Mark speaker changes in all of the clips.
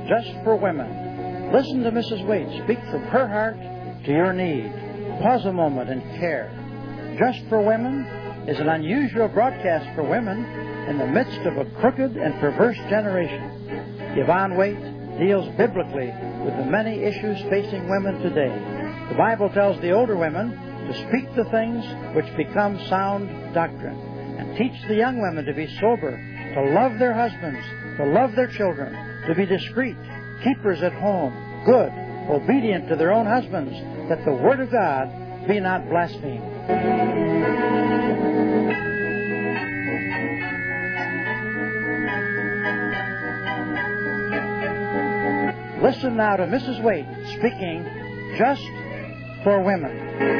Speaker 1: just for women. Listen to Mrs. Waite speak from her heart to your need. Pause a moment and care. Just for Women is an unusual broadcast for women in the midst of a crooked and perverse generation. Yvonne Waite deals biblically with the many issues facing women today. The Bible tells the older women to speak the things which become sound doctrine, and teach the young women to be sober, to love their husbands, to love their children, to be discreet, keepers at home, good, obedient to their own husbands, that the Word of God be not blasphemed. Listen now to Mrs. Waite speaking just for women.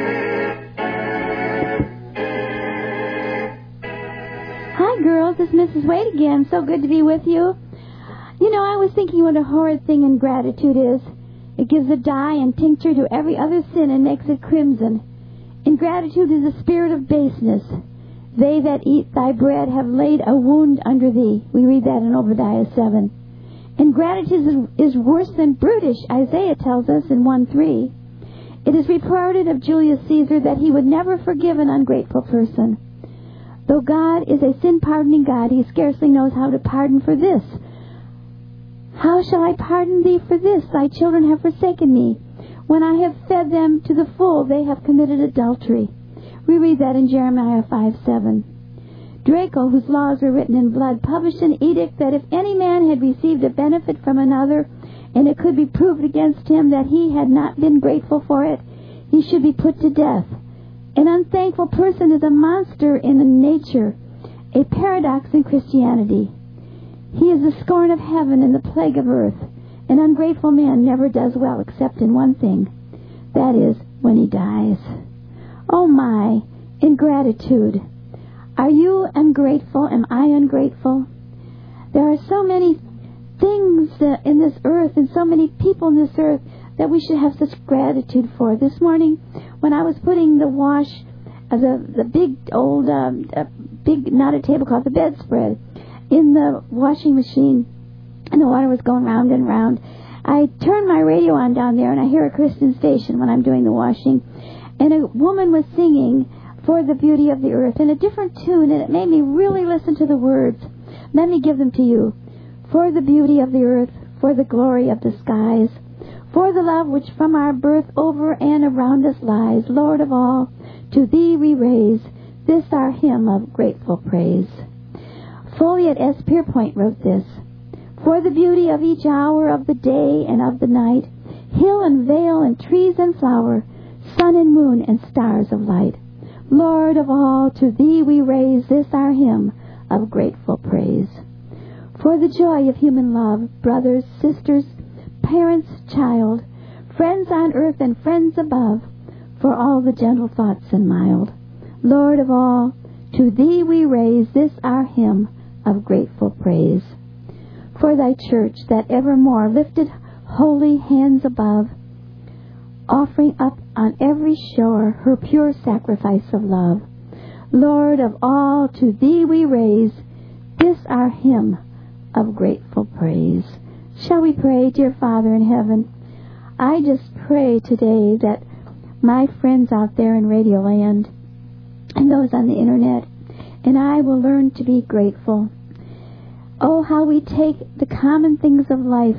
Speaker 2: Hi, girls. It's Mrs. Waite again. So good to be with you. You know, I was thinking what a horrid thing ingratitude is. It gives a dye and tincture to every other sin and makes it crimson. Ingratitude is a spirit of baseness. They that eat thy bread have laid a wound under thee. We read that in Obadiah 7. Ingratitude is worse than brutish, Isaiah tells us in 1:3. It is reported of Julius Caesar that he would never forgive an ungrateful person. Though God is a sin-pardoning God, he scarcely knows how to pardon for this. How shall I pardon thee for this? Thy children have forsaken me. When I have fed them to the full, they have committed adultery. We read that in Jeremiah 5:7. Draco, whose laws were written in blood, published an edict that if any man had received a benefit from another, and it could be proved against him that he had not been grateful for it, he should be put to death. An unthankful person is a monster in nature, a paradox in Christianity. He is the scorn of heaven and the plague of earth. An ungrateful man never does well except in one thing. That is, when he dies. Oh my, ingratitude. Are you ungrateful? Am I ungrateful? There are so many things in this earth and so many people in this earth that we should have such gratitude for. This morning, when I was putting the wash of the big old, big knotted tablecloth, the bedspread, in the washing machine, and the water was going round and round, I turned my radio on down there, and I hear a Christian station when I'm doing the washing, and a woman was singing For the Beauty of the Earth in a different tune, and it made me really listen to the words. Let me give them to you. For the beauty of the earth, for the glory of the skies, for the love which from our birth over and around us lies, Lord of all, to thee we raise this our hymn of grateful praise. Folliot S. Pierpoint wrote this. For the beauty of each hour of the day and of the night, hill and vale and trees and flower, sun and moon and stars of light, Lord of all, to thee we raise this our hymn of grateful praise. For the joy of human love, brothers, sisters, parents, child, friends on earth and friends above, for all the gentle thoughts and mild, Lord of all, to thee we raise this our hymn of grateful praise. For thy church that evermore lifted holy hands above, offering up on every shore her pure sacrifice of love, Lord of all, to thee we raise this our hymn of grateful praise. Shall we pray? Dear Father in heaven, I just pray today that my friends out there in Radio Land and those on the internet and I will learn to be grateful. Oh, how we take the common things of life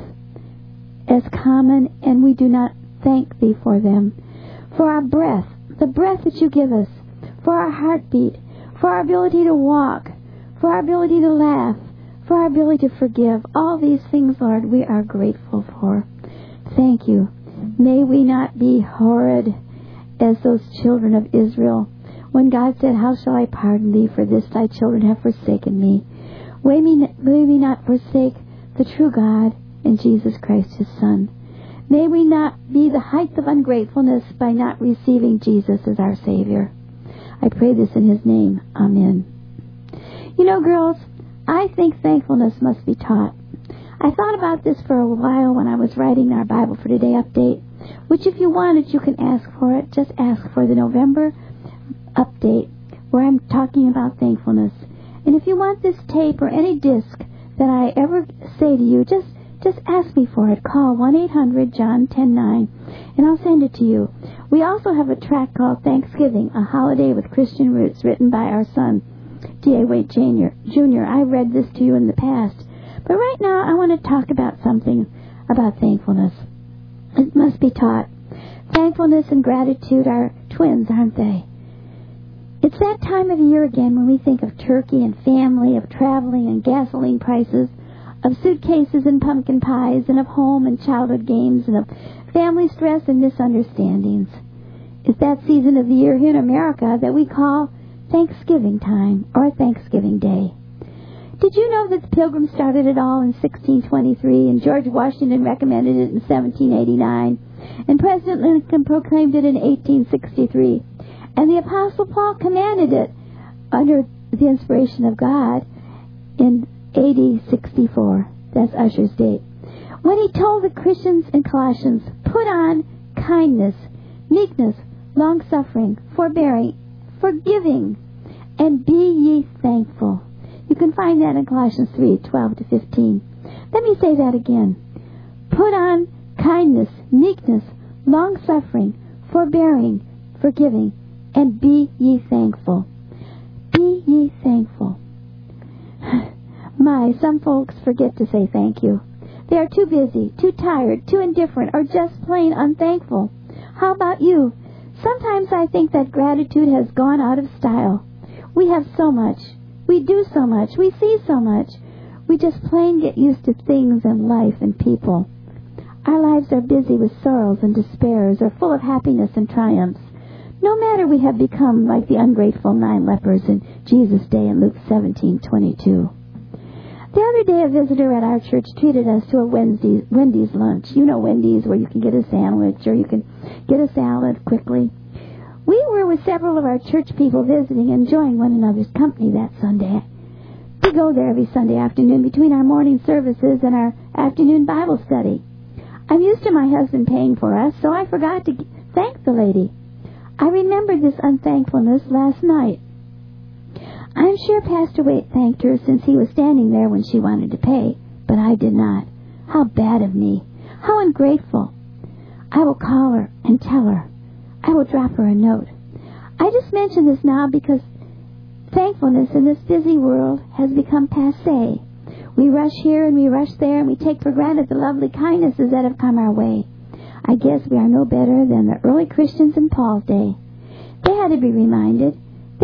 Speaker 2: as common and we do not thank thee for them. For our breath, the breath that you give us, for our heartbeat, for our ability to walk, for our ability to laugh, for our ability to forgive. All these things, Lord, we are grateful for. Thank you. May we not be horrid as those children of Israel when God said, how shall I pardon thee, for this thy children have forsaken me. May we not forsake the true God and Jesus Christ, his Son. May we not be the height of ungratefulness by not receiving Jesus as our Savior. I pray this in his name. Amen. You know, girls, I think thankfulness must be taught. I thought about this for a while when I was writing our Bible for Today update, which if you wanted, you can ask for it. Just ask for the November update where I'm talking about thankfulness. And if you want this tape or any disc that I ever say to you, just Just ask me for it. Call 1-800-JOHN-109, and I'll send it to you. We also have a tract called Thanksgiving, a holiday with Christian roots, written by our son, D.A. Waite Jr. I've read this to you in the past. But right now, I want to talk about something about thankfulness. It must be taught. Thankfulness and gratitude are twins, aren't they? It's that time of year again when we think of turkey and family, of traveling and gasoline prices, of suitcases and pumpkin pies, and of home and childhood games, and of family stress and misunderstandings. It's that season of the year here in America that we call Thanksgiving time, or Thanksgiving Day. Did you know that the Pilgrims started it all in 1623, and George Washington recommended it in 1789, and President Lincoln proclaimed it in 1863, and the Apostle Paul commanded it under the inspiration of God in AD 64. That's Usher's date. When he told the Christians in Colossians, put on kindness, meekness, long-suffering, forbearing, forgiving, and be ye thankful. You can find that in Colossians 3:12-15. Let me say that again. Put on kindness, meekness, long-suffering, forbearing, forgiving, and be ye thankful. Be ye thankful. Some folks forget to say thank you. They are too busy, too tired, too indifferent, or just plain unthankful. How about you? Sometimes I think that gratitude has gone out of style. We have so much. We do so much. We see so much. We just plain get used to things and life and people. Our lives are busy with sorrows and despairs, or full of happiness and triumphs. No matter we have become like the ungrateful 9 lepers in Jesus' day in Luke 17:22. The other day, a visitor at our church treated us to a Wendy's lunch. You know Wendy's, where you can get a sandwich or you can get a salad quickly. We were with several of our church people visiting, enjoying one another's company that Sunday. We go there every Sunday afternoon between our morning services and our afternoon Bible study. I'm used to my husband paying for us, so I forgot to thank the lady. I remembered this unthankfulness last night. I'm sure Pastor Waite thanked her, since he was standing there when she wanted to pay, but I did not. How bad of me. How ungrateful. I will call her and tell her. I will drop her a note. I just mention this now because thankfulness in this busy world has become passé. We rush here and we rush there, and we take for granted the lovely kindnesses that have come our way. I guess we are no better than the early Christians in Paul's day. They had to be reminded.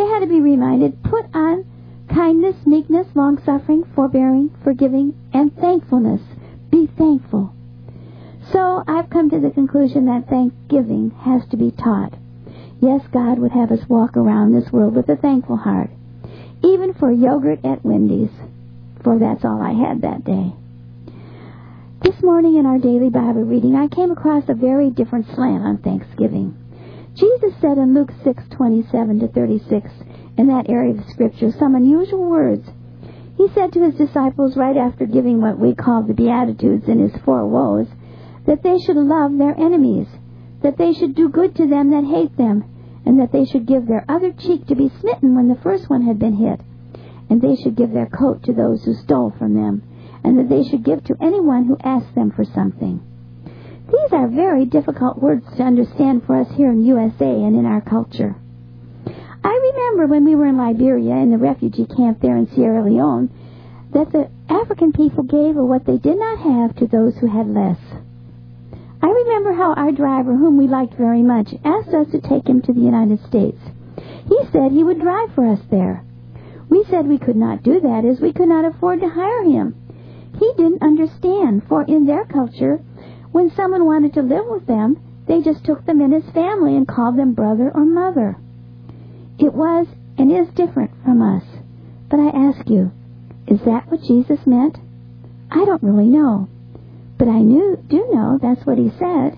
Speaker 2: Put on kindness, meekness, long-suffering, forbearing, forgiving, and thankfulness. Be thankful. So I've come to the conclusion that thanksgiving has to be taught. Yes, God would have us walk around this world with a thankful heart, even for yogurt at Wendy's, for that's all I had that day. This morning in our daily Bible reading, I came across a very different slant on Thanksgiving. Jesus said in Luke 6:27-36, in that area of Scripture, some unusual words. He said to his disciples right after giving what we call the Beatitudes in his 4 woes, that they should love their enemies, that they should do good to them that hate them, and that they should give their other cheek to be smitten when the first one had been hit, and they should give their coat to those who stole from them, and that they should give to anyone who asked them for something. These are very difficult words to understand for us here in USA and in our culture. I remember when we were in Liberia, in the refugee camp there in Sierra Leone, that the African people gave of what they did not have to those who had less. I remember how our driver, whom we liked very much, asked us to take him to the United States. He said he would drive for us there. We said we could not do that, as we could not afford to hire him. He didn't understand, for in their culture, when someone wanted to live with them, they just took them in as family and called them brother or mother. It was and is different from us. But I ask you, is that what Jesus meant? I don't really know. But I do know that's what he said.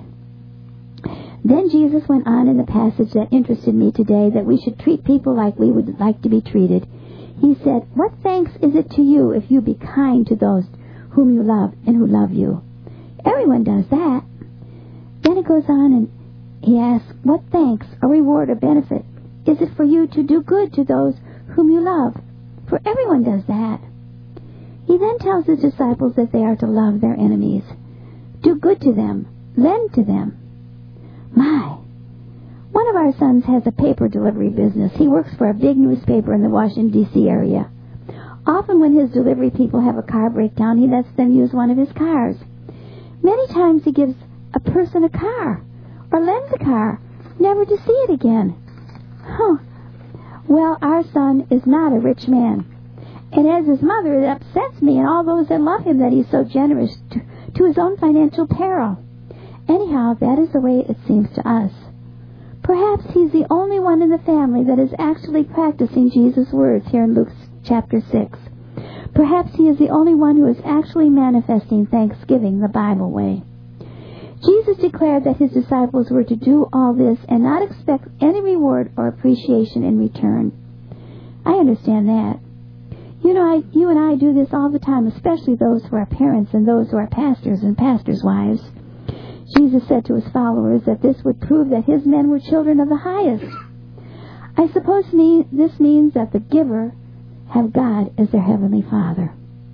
Speaker 2: Then Jesus went on in the passage that interested me today, that we should treat people like we would like to be treated. He said, what thanks is it to you if you be kind to those whom you love and who love you? Everyone does that. Then it goes on and he asks, what thanks or reward or benefit is it for you to do good to those whom you love? For everyone does that. He then tells his disciples that they are to love their enemies, do good to them, lend to them. My! One of our sons has a paper delivery business. He works for a big newspaper in the Washington, D.C. area. Often when his delivery people have a car breakdown, he lets them use one of his cars. Many times he gives a person a car, or lends a car, never to see it again. Huh. Well, our son is not a rich man. And as his mother, it upsets me and all those that love him that he's so generous to his own financial peril. Anyhow, that is the way it seems to us. Perhaps he's the only one in the family that is actually practicing Jesus' words here in Luke chapter 6. Perhaps he is the only one who is actually manifesting thanksgiving the Bible way. Jesus declared that his disciples were to do all this and not expect any reward or appreciation in return. I understand that. You and I do this all the time, especially those who are parents and those who are pastors and pastors' wives. Jesus said to his followers that this would prove that his men were children of the highest. I suppose this means that the giver have God as their heavenly Father.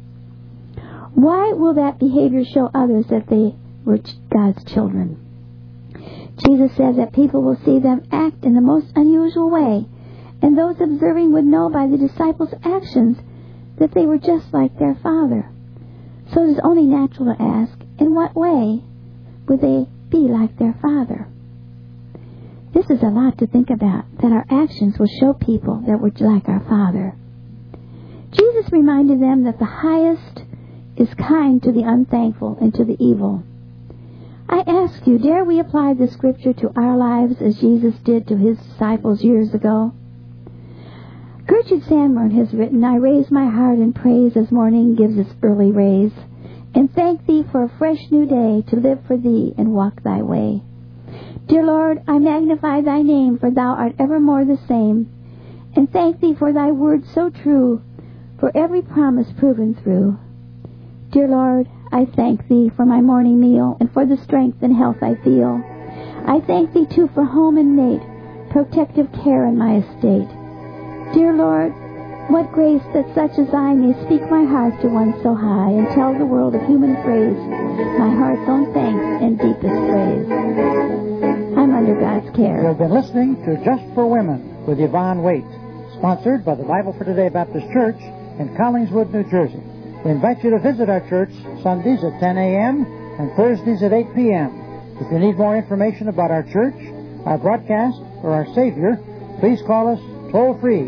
Speaker 2: Why will that behavior show others that they were God's children? Jesus said that people will see them act in the most unusual way, and those observing would know by the disciples' actions that they were just like their Father. So it is only natural to ask, in what way would they be like their Father? This is a lot to think about, that our actions will show people that we're like our Father. Jesus reminded them that the highest is kind to the unthankful and to the evil. I ask you, dare we apply this scripture to our lives as Jesus did to his disciples years ago? Gertrude Sanborn has written, I raise my heart in praise as morning gives its early rays, and thank thee for a fresh new day to live for thee and walk thy way. Dear Lord, I magnify thy name, for thou art evermore the same, and thank thee for thy word so true, for every promise proven through. Dear Lord, I thank thee for my morning meal and for the strength and health I feel. I thank thee too for home and mate, protective care in my estate. Dear Lord, what grace that such as I may speak my heart to one so high and tell the world of human praise, my heart's own thanks and deepest praise. I'm under God's care.
Speaker 1: You've been listening to Just for Women with Yvonne Waite, sponsored by the Bible for Today Baptist Church in Collingswood, New Jersey. We invite you to visit our church Sundays at 10 a.m. and Thursdays at 8 p.m. If you need more information about our church, our broadcast, or our Savior, please call us toll-free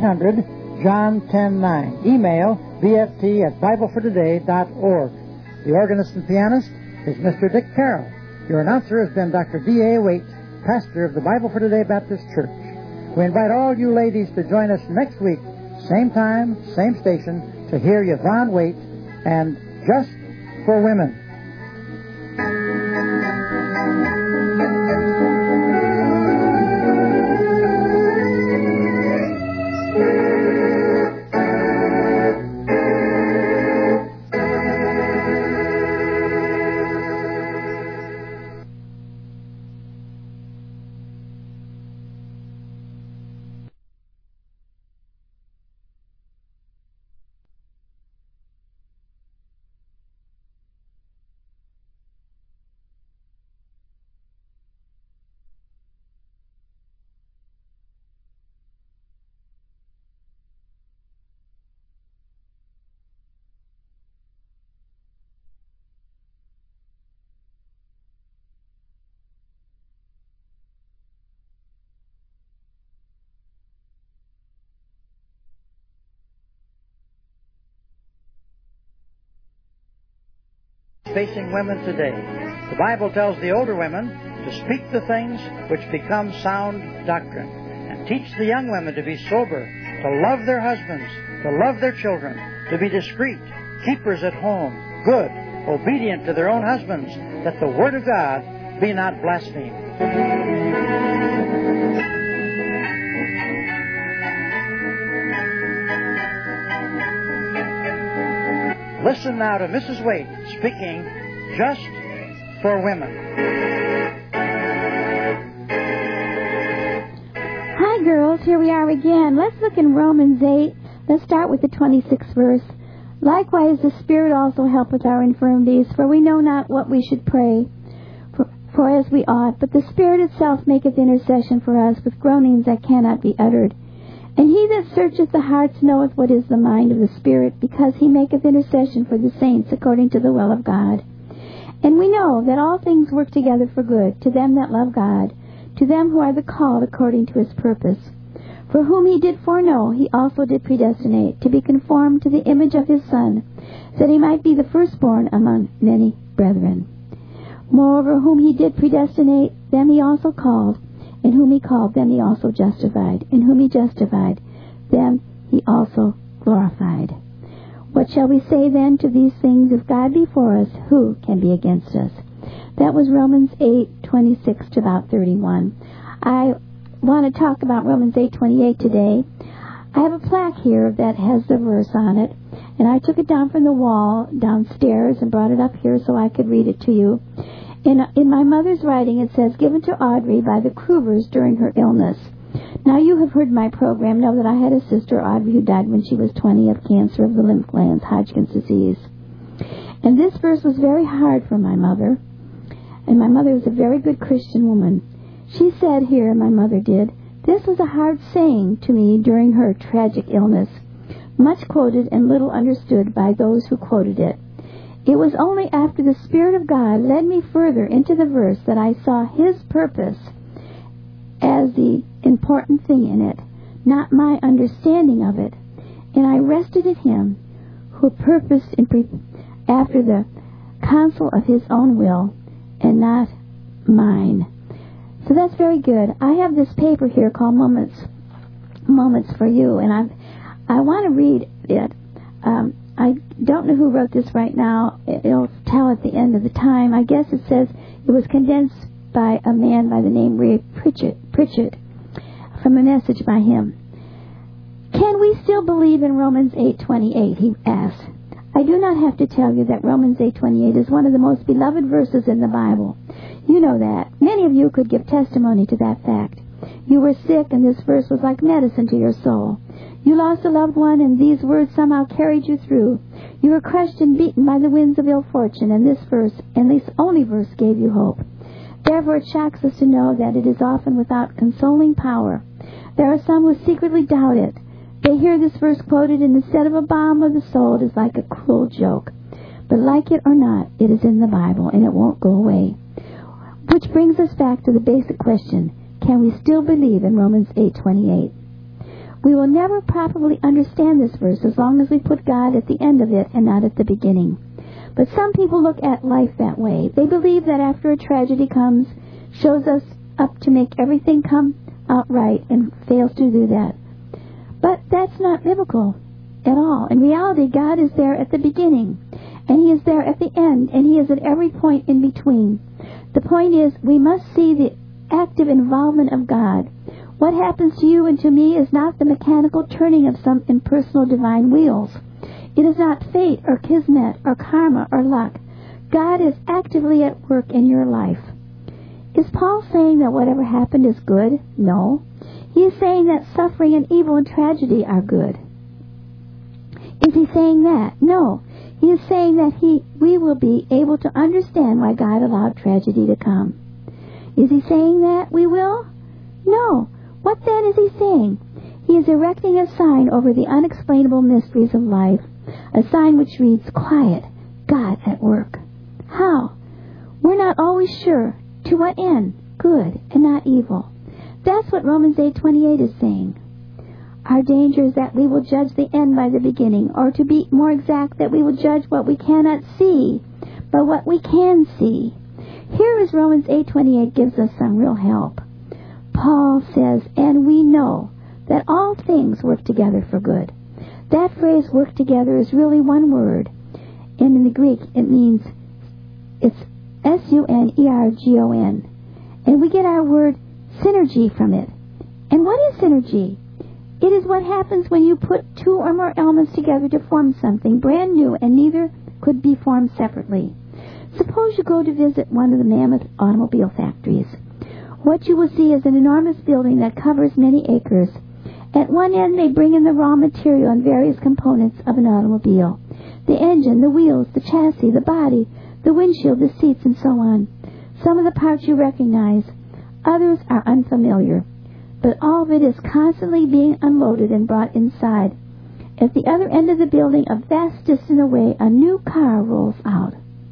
Speaker 1: 1-800-JOHN-109. Email bft@biblefortoday.org. The organist and pianist is Mr. Dick Carroll. Your announcer has been Dr. D.A. Waite, pastor of the Bible for Today Baptist Church. We invite all you ladies to join us next week, same time, same station, to hear Yvonne Waite and Just for Women. Facing women today. The Bible tells the older women to speak the things which become sound doctrine, and teach the young women to be sober, to love their husbands, to love their children, to be discreet, keepers at home, good, obedient to their own husbands, that the word of God be not blasphemed. Listen now to Mrs. Waite speaking Just for Women.
Speaker 2: Hi, girls. Here we are again. Let's look in Romans 8. Let's start with the 26th verse. Likewise, the Spirit also helpeth our infirmities, for we know not what we should pray for as we ought, but the Spirit itself maketh intercession for us with groanings that cannot be uttered. And he that searcheth the hearts knoweth what is the mind of the Spirit, because he maketh intercession for the saints according to the will of God. And we know that all things work together for good, to them that love God, to them who are the called according to his purpose. For whom he did foreknow, he also did predestinate, to be conformed to the image of his Son, that he might be the firstborn among many brethren. Moreover, whom he did predestinate, them he also called, and whom he called, them he also justified, and whom he justified, them he also glorified. What shall we say then to these things? If God be for us, who can be against us? That was Romans 8:26 to about 31. I want to talk about Romans 8:28 today. I have a plaque here that has the verse on it, and I took it down from the wall downstairs and brought it up here so I could read it to you. In my mother's writing, it says, given to Audrey by the Kruvers during her illness. Now, you have heard my program, know that I had a sister, Audrey, who died when she was 20 of cancer of the lymph glands, Hodgkin's disease. And this verse was very hard for my mother, and my mother was a very good Christian woman. She said here, my mother did, this was a hard saying to me during her tragic illness, much quoted and little understood by those who quoted it. It was only after the Spirit of God led me further into the verse that I saw his purpose as the important thing in it, not my understanding of it. And I rested in him who purposed after the counsel of his own will and not mine. So that's very good. I have this paper here called Moments for You, and I want to read it. I don't know who wrote this right now. It'll tell at the end of the time. I guess it says it was condensed by a man by the name Ray Pritchett from a message by him. Can we still believe in Romans 8:28? He asked. I do not have to tell you that Romans 8:28 is one of the most beloved verses in the Bible. You know that. Many of you could give testimony to that fact. You were sick, and this verse was like medicine to your soul. You lost a loved one, and these words somehow carried you through. You were crushed and beaten by the winds of ill fortune, and this verse, and this only verse, gave you hope. Therefore it shocks us to know that it is often without consoling power. There are some who secretly doubt it. They hear this verse quoted, and instead of a balm of the soul, it is like a cruel joke. But like it or not, it is in the Bible, and it won't go away. Which brings us back to the basic question, can we still believe in Romans 8:28? We will never properly understand this verse as long as we put God at the end of it and not at the beginning. But some people look at life that way. They believe that after a tragedy comes, shows us up to make everything come out right, and fails to do that. But that's not biblical at all. In reality, God is there at the beginning, and he is there at the end, and he is at every point in between. The point is, we must see the active involvement of God. What happens to you and to me is not the mechanical turning of some impersonal divine wheels. It is not fate or kismet or karma or luck. God is actively at work in your life. Is Paul saying that whatever happened is good? No. He is saying that suffering and evil and tragedy are good. Is he saying that? No. He is saying that we will be able to understand why God allowed tragedy to come. Is he saying that we will? No. What then is he saying? He is erecting a sign over the unexplainable mysteries of life, a sign which reads, Quiet, God at work. How? We're not always sure. To what end? Good and not evil. That's what Romans 8:28 is saying. Our danger is that we will judge the end by the beginning, or to be more exact, that we will judge what we cannot see, but what we can see. Here is Romans 8:28 gives us some real help. Paul says, and we know that all things work together for good. That phrase, work together, is really one word. And in the Greek, it means, it's S-U-N-E-R-G-O-N. And we get our word synergy from it. And what is synergy? It is what happens when you put two or more elements together to form something brand new, and neither could be formed separately. Suppose you go to visit one of the mammoth automobile factories. What you will see is an enormous building that covers many acres. At one end, they bring in the raw material and various components of an automobile. The engine, the wheels, the chassis, the body, the windshield, the seats, and so on. Some of the parts you recognize. Others are unfamiliar. But all of it is constantly being unloaded and brought inside. At the other end of the building, a vast distance away, a new car rolls out.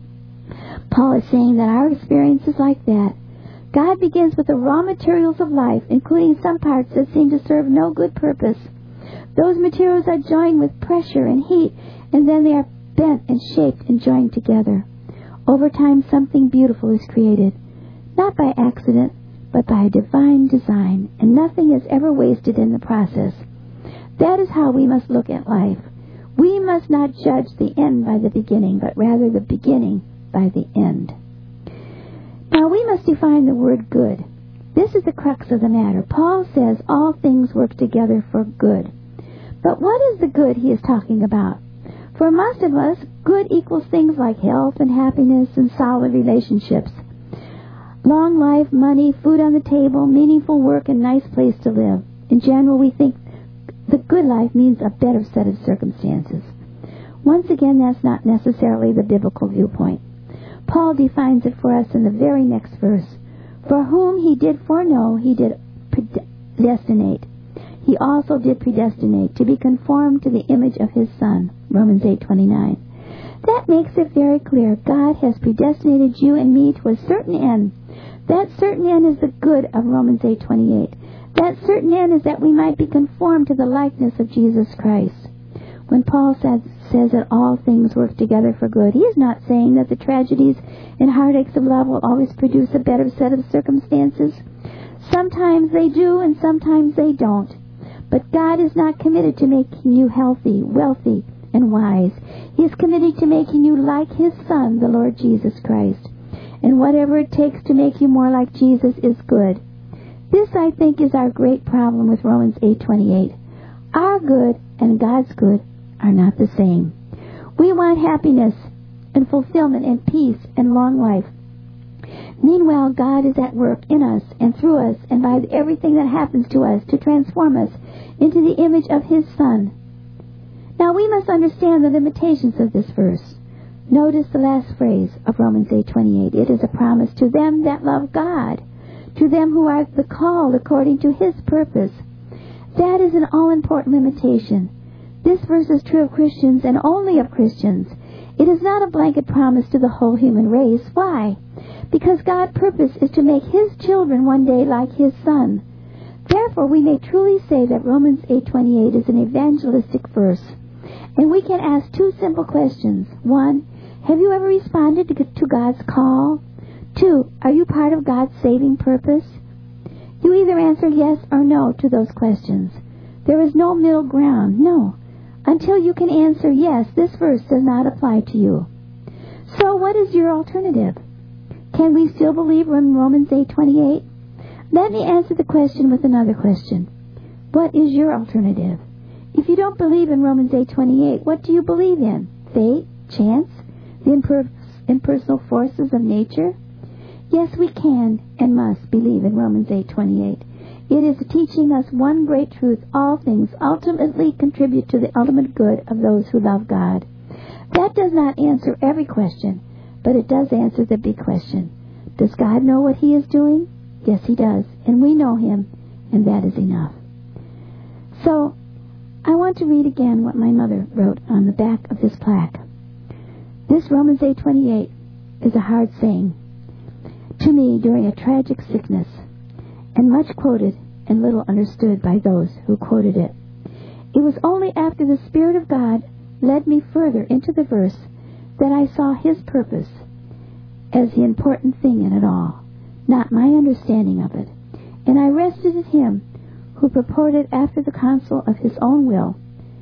Speaker 2: Paul is saying that our experience is like that. God begins with the raw materials of life, including some parts that seem to serve no good purpose. Those materials are joined with pressure and heat, and then they are bent and shaped and joined together. Over time, something beautiful is created, not by accident, but by a divine design, and nothing is ever wasted in the process. That is how we must look at life. We must not judge the end by the beginning, but rather the beginning by the end. Now, we must define the word good. This is the crux of the matter. Paul says all things work together for good. But what is the good he is talking about? For most of us, good equals things like health and happiness and solid relationships. Long life, money, food on the table, meaningful work, and nice place to live. In general, we think the good life means a better set of circumstances. Once again, that's not necessarily the biblical viewpoint. Paul defines it for us in the very next verse. For whom he did foreknow, he did predestinate. He also did predestinate to be conformed to the image of his Son. Romans 8:29. That makes it very clear. God has predestinated you and me to a certain end. That certain end is the good of Romans 8:28. That certain end is that we might be conformed to the likeness of Jesus Christ. When Paul says that all things work together for good, he is not saying that the tragedies and heartaches of love will always produce a better set of circumstances. Sometimes they do and sometimes they don't. But God is not committed to making you healthy, wealthy, and wise. He is committed to making you like His Son, the Lord Jesus Christ. And whatever it takes to make you more like Jesus is good. This, I think, is our great problem with Romans 8:28. Our good and God's good are not the same. We want happiness and fulfillment and peace and long life. Meanwhile, God is at work in us and through us and by everything that happens to us to transform us into the image of His Son. Now, we must understand the limitations of this verse. Notice the last phrase of Romans 8:28. It is a promise to them that love God, to them who are the called according to His purpose. That is an all-important limitation. This verse is true of Christians and only of Christians. It is not a blanket promise to the whole human race. Why? Because God's purpose is to make His children one day like His Son. Therefore, we may truly say that Romans 8:28 is an evangelistic verse. And we can ask two simple questions. 1, have you ever responded to God's call? 2, are you part of God's saving purpose? You either answer yes or no to those questions. There is no middle ground. No. Until you can answer yes, this verse does not apply to you. So what is your alternative? Can we still believe in Romans 8:28? Let me answer the question with another question. What is your alternative? If you don't believe in Romans 8:28, what do you believe in? Fate? Chance? The impersonal forces of nature? Yes, we can and must believe in Romans 8:28. It is teaching us one great truth. All things ultimately contribute to the ultimate good of those who love God. That does not answer every question, but it does answer the big question. Does God know what He is doing? Yes, He does. And we know Him, and that is enough. So, I want to read again what my mother wrote on the back of this plaque. This Romans 8:28 is a hard saying to me during a tragic sickness, and much quoted and little understood by those who quoted it. It was only after the Spirit of God led me further into the verse that I saw His purpose as the important thing in it all, not my understanding of it. And I rested in Him who purported after the counsel of His own will,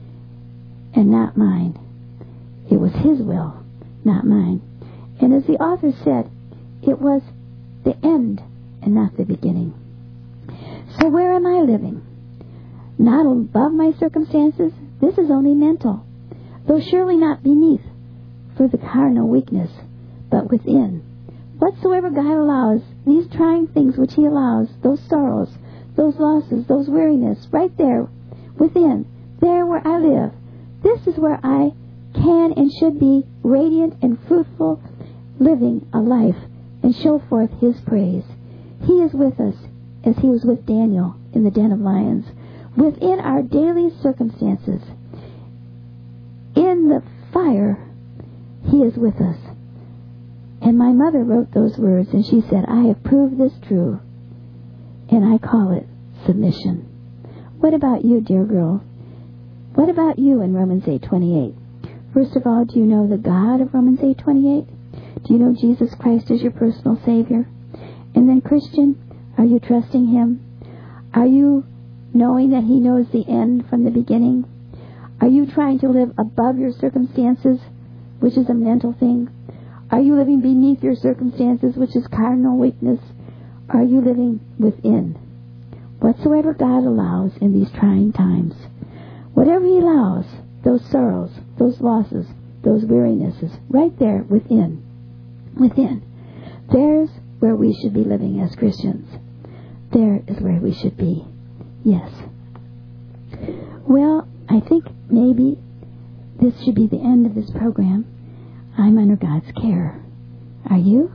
Speaker 2: and not mine. It was His will, not mine. And as the author said, it was the end and not the beginning. So where am I living? Not above my circumstances? This is only mental, though surely not beneath, for the carnal weakness, but within. Whatsoever God allows, these trying things which He allows, those sorrows, those losses, those weariness, right there, within, there where I live, this is where I can and should be radiant and fruitful, living a life and show forth His praise. He is with us as He was with Daniel in the den of lions, within our daily circumstances. In the fire, He is with us. And my mother wrote those words, and she said, I have proved this true, and I call it submission. What about you, dear girl? What about you in Romans 8:28? First of all, do you know the God of Romans 8:28? Do you know Jesus Christ as your personal Savior? And then, Christian, are you trusting Him? Are you knowing that He knows the end from the beginning? Are you trying to live above your circumstances, which is a mental thing? Are you living beneath your circumstances, which is carnal weakness? Are you living within? Whatsoever God allows in these trying times, whatever He allows, those sorrows, those losses, those wearinesses, right there within, there's where we should be living as Christians. There is where we should be. Yes. Well, I think maybe this should be the end of this program. I'm under God's care. Are you?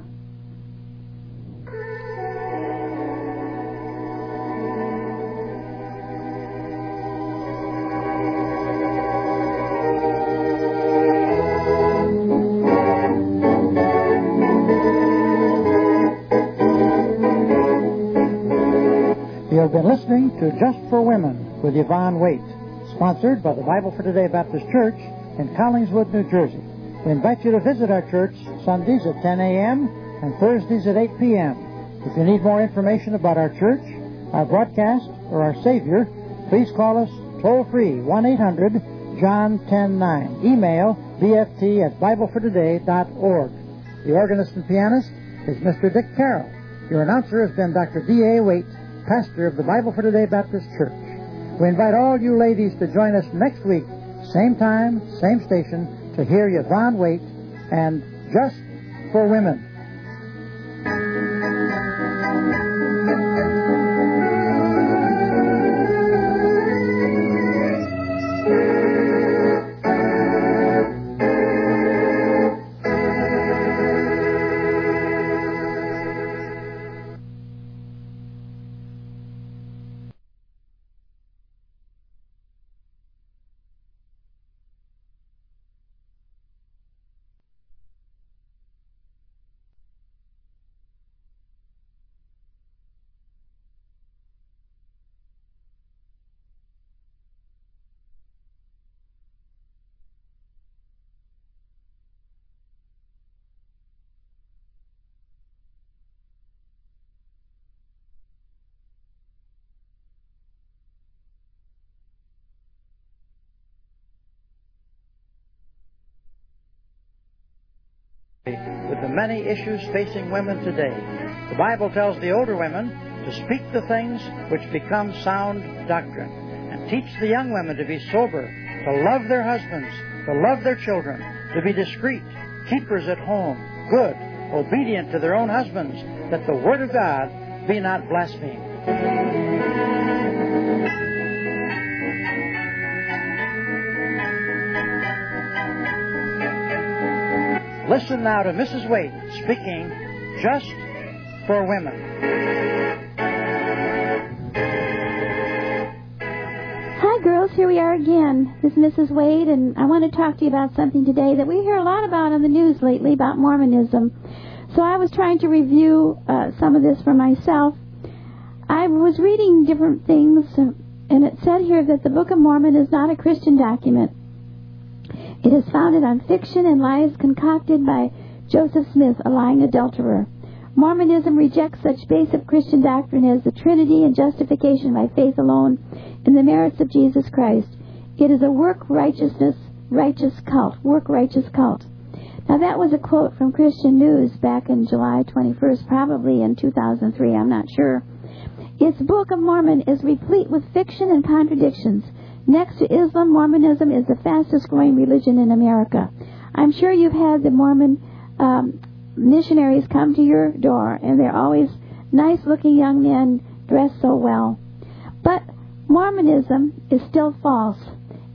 Speaker 1: You have been listening to Just for Women with Yvonne Waite, sponsored by the Bible for Today Baptist Church in Collingswood, New Jersey. We invite you to visit our church Sundays at 10 a.m. and Thursdays at 8 p.m. If you need more information about our church, our broadcast, or our Savior, please call us toll-free 1-800-JOHN-109. Email bft@biblefortoday.org. The organist and pianist is Mr. Dick Carroll. Your announcer has been Dr. D.A. Waite, pastor of the Bible for Today Baptist Church. We invite all you ladies to join us next week, same time, same station, to hear Yvonne Waite and Just for Women. With the many issues facing women today, the Bible tells the older women to speak the things which become sound doctrine, and teach the young women to be sober, to love their husbands, to love their children, to be discreet, keepers at home, good, obedient to their own husbands, that the Word of God be not blasphemed. Listen now to Mrs. Waite speaking Just for Women.
Speaker 2: Hi, girls. Here we are again. This is Mrs. Waite, and I want to talk to you about something today that we hear a lot about on the news lately, about Mormonism. So I was trying to review some of this for myself. I was reading different things, and it said here that the Book of Mormon is not a Christian document. It is founded on fiction and lies concocted by Joseph Smith, a lying adulterer. Mormonism rejects such basic Christian doctrine as the Trinity and justification by faith alone in the merits of Jesus Christ. It is a righteous cult. Now that was a quote from Christian News back in July 21st, probably in 2003, I'm not sure. Its Book of Mormon is replete with fiction and contradictions. Next to Islam, Mormonism is the fastest growing religion in America. I'm sure you've had the Mormon missionaries come to your door, and they're always nice-looking young men dressed so well. But Mormonism is still false.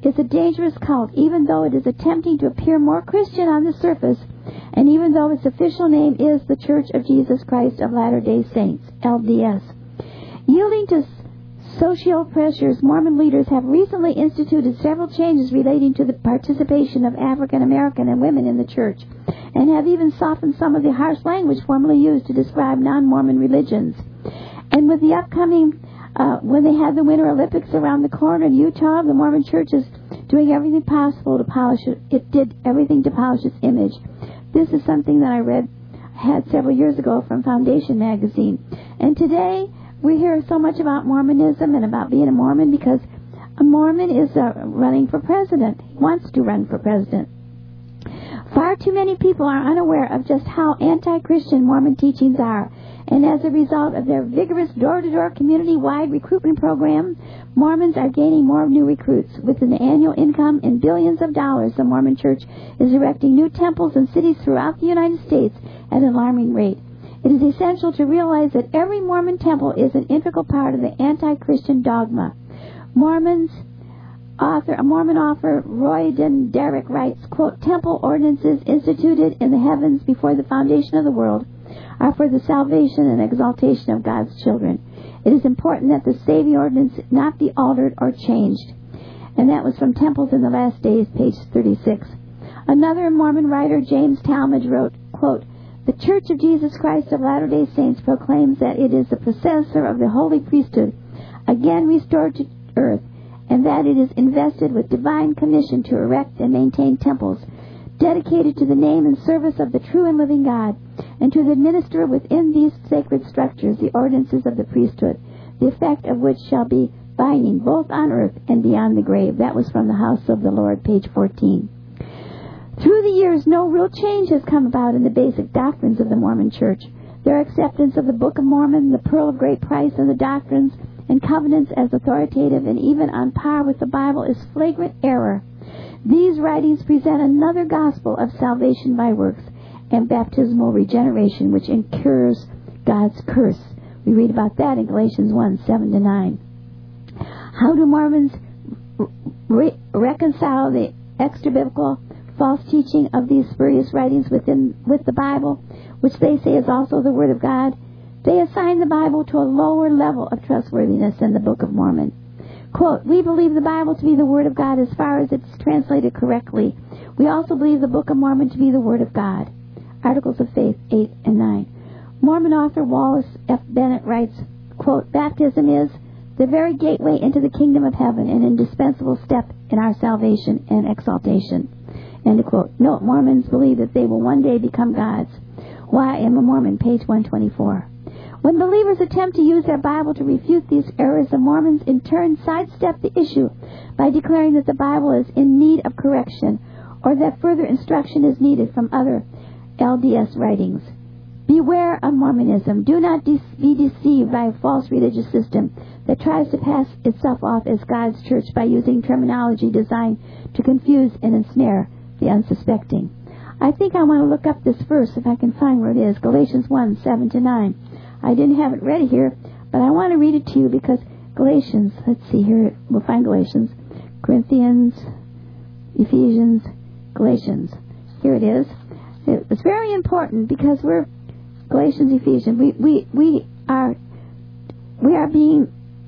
Speaker 2: is a dangerous cult, even though it is attempting to appear more Christian on the surface, and even though its official name is the Church of Jesus Christ of Latter-day Saints, LDS. Yielding to social pressures, Mormon leaders have recently instituted several changes relating to the participation of African American and women in the church, and have even softened some of the harsh language formerly used to describe non-Mormon religions. And with the upcoming, when they have the Winter Olympics around the corner in Utah, the Mormon Church is doing everything possible to polish it. It did everything to polish its image. This is something that I had several years ago from Foundation magazine. And today, we hear so much about Mormonism and about being a Mormon because a Mormon is running for president. He wants to run for president. Far too many people are unaware of just how anti-Christian Mormon teachings are. And as a result of their vigorous door-to-door community-wide recruitment program, Mormons are gaining more new recruits. With an annual income in billions of dollars, the Mormon Church is erecting new temples in cities throughout the United States at an alarming rate. It is essential to realize that every Mormon temple is an integral part of the anti-Christian dogma. A Mormon author, Royden Derrick, writes, quote, "Temple ordinances instituted in the heavens before the foundation of the world are for the salvation and exaltation of God's children. It is important that the saving ordinance not be altered or changed." And that was from Temples in the Last Days, page 36. Another Mormon writer, James Talmage, wrote, quote, "The Church of Jesus Christ of Latter-day Saints proclaims that it is the possessor of the holy priesthood, again restored to earth, and that it is invested with divine commission to erect and maintain temples dedicated to the name and service of the true and living God, and to administer within these sacred structures the ordinances of the priesthood, the effect of which shall be binding both on earth and beyond the grave." That was from the House of the Lord, page 14. Through the years, no real change has come about in the basic doctrines of the Mormon Church. Their acceptance of the Book of Mormon, the Pearl of Great Price, and the doctrines and covenants as authoritative and even on par with the Bible is flagrant error. These writings present another gospel of salvation by works and baptismal regeneration, which incurs God's curse. We read about that in Galatians 1, 7-9. How do Mormons reconcile the extra-biblical false teaching of these spurious writings with the Bible, which they say is also the Word of God? They assign the Bible to a lower level of trustworthiness than the Book of Mormon. Quote, "We believe the Bible to be the Word of God as far as it's translated correctly. We also believe the Book of Mormon to be the Word of God." Articles of Faith 8 and 9. Mormon author Wallace F. Bennett writes, quote, "Baptism is the very gateway into the kingdom of heaven, an indispensable step in our salvation and exaltation." End of quote. Note, Mormons believe that they will one day become gods. Why I Am a Mormon, page 124. When believers attempt to use their Bible to refute these errors, the Mormons in turn sidestep the issue by declaring that the Bible is in need of correction or that further instruction is needed from other LDS writings. Beware of Mormonism. Do not be deceived by a false religious system that tries to pass itself off as God's church by using terminology designed to confuse and ensnare the unsuspecting. I think I want to look up this verse, if I can find where it is, Galatians 1, 7-9. I didn't have it ready here, but I want to read it to you because Galatians, let's see here, we'll find Galatians, Corinthians, Ephesians, Galatians. Here it is. It's very important because we're Galatians, Ephesians. We are being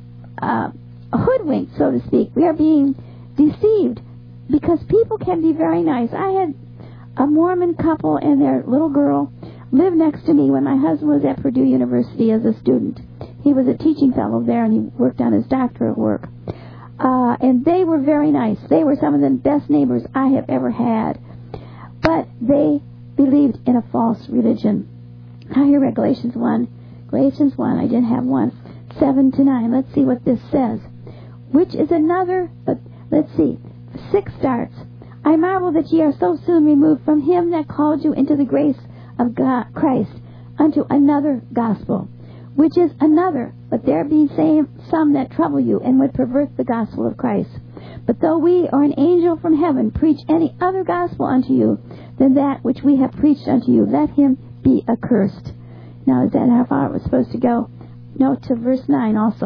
Speaker 2: hoodwinked, so to speak. We are being deceived because people can be very nice. I had a Mormon couple and their little girl live next to me when my husband was at Purdue University as a student. He was a teaching fellow there and he worked on his doctorate work. And they were very nice. They were some of the best neighbors I have ever had. But they believed in a false religion. Now here at Galatians 1, I didn't have 1, 7-9. Let's see what this says. Which is another, but let's see, 6 starts. "I marvel that ye are so soon removed from him that called you into the grace of God, Christ, unto another gospel, which is another, but there be some that trouble you and would pervert the gospel of Christ. But though we or an angel from heaven preach any other gospel unto you than that which we have preached unto you, let him be accursed." Now, is that how far it was supposed to go? No, to verse 9 also.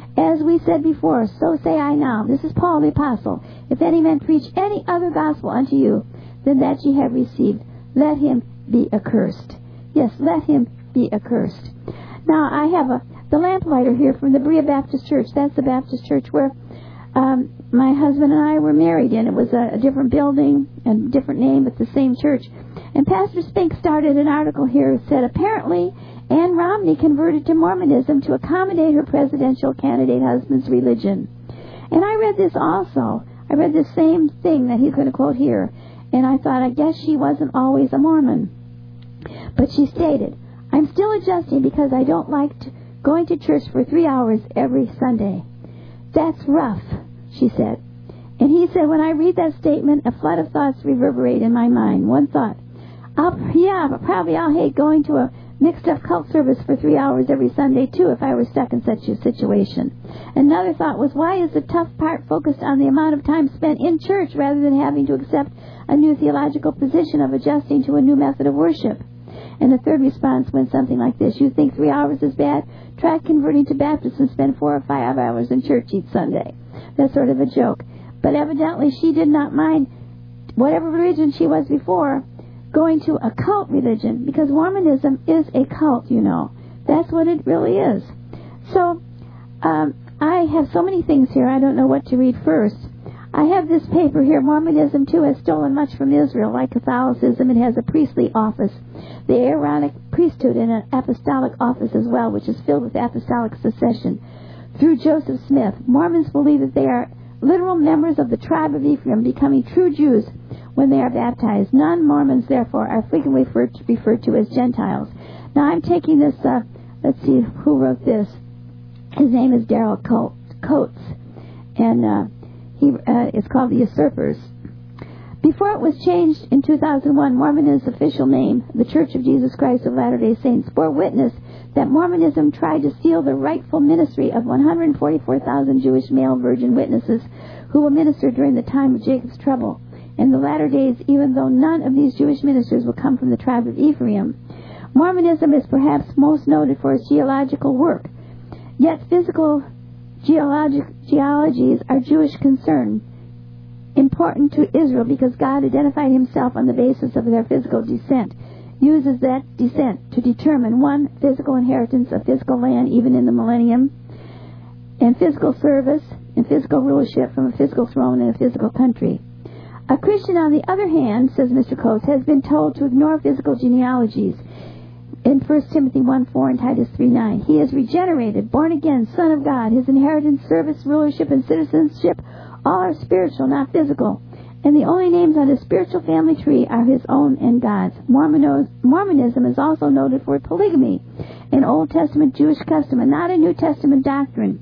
Speaker 2: As we said before, so say I now. This is Paul the Apostle. If any man preach any other gospel unto you than that ye have received, let him be accursed. Yes, let him be accursed. Now, I have the lamplighter here from the Berea Baptist Church. That's the Baptist church where my husband and I were married in. It was a different building and different name, but the same church. And Pastor Spink started an article here that said, apparently, Ann Romney converted to Mormonism to accommodate her presidential candidate husband's religion. And I read this also. I read the same thing that he's going to quote here. And I thought, I guess she wasn't always a Mormon. But she stated, I'm still adjusting because I don't like going to church for 3 hours every Sunday. That's rough, she said. And he said, when I read that statement, a flood of thoughts reverberate in my mind. One thought, probably I'll hate going to a mixed-up cult service for 3 hours every Sunday, too, if I were stuck in such a situation. Another thought was, why is the tough part focused on the amount of time spent in church rather than having to accept a new theological position of adjusting to a new method of worship? And the third response went something like this. You think 3 hours is bad? Try converting to Baptist and spend 4 or 5 hours in church each Sunday. That's sort of a joke. But evidently she did not mind whatever religion she was before going to a cult religion, because Mormonism is a cult, you know. That's what it really is. So, I have so many things here, I don't know what to read first. I have this paper here. Mormonism, too, has stolen much from Israel. Like Catholicism, it has a priestly office, the Aaronic priesthood, and an apostolic office as well, which is filled with apostolic succession. Through Joseph Smith, Mormons believe that they are literal members of the tribe of Ephraim, becoming true Jews when they are baptized. Non-Mormons, therefore, are frequently referred to as Gentiles. Now, I'm taking this, let's see who wrote this. His name is Darrell Coates, and it's called The Usurpers. Before it was changed in 2001, Mormonism's official name, The Church of Jesus Christ of Latter-day Saints, bore witness that Mormonism tried to steal the rightful ministry of 144,000 Jewish male virgin witnesses who will minister during the time of Jacob's trouble. In the latter days, even though none of these Jewish ministers will come from the tribe of Ephraim, Mormonism is perhaps most noted for its geological work. Yet physical geologies are Jewish concern, important to Israel because God identified himself on the basis of their physical descent, uses that descent to determine, one, physical inheritance of physical land even in the millennium, and physical service and physical rulership from a physical throne in a physical country. A Christian, on the other hand, says Mr. Coates, has been told to ignore physical genealogies. In 1 Timothy 1:4 and Titus 3:9, he is regenerated, born again, Son of God. His inheritance, service, rulership, and citizenship all are spiritual, not physical. And the only names on his spiritual family tree are his own and God's. Mormonism is also noted for polygamy, an Old Testament Jewish custom and not a New Testament doctrine.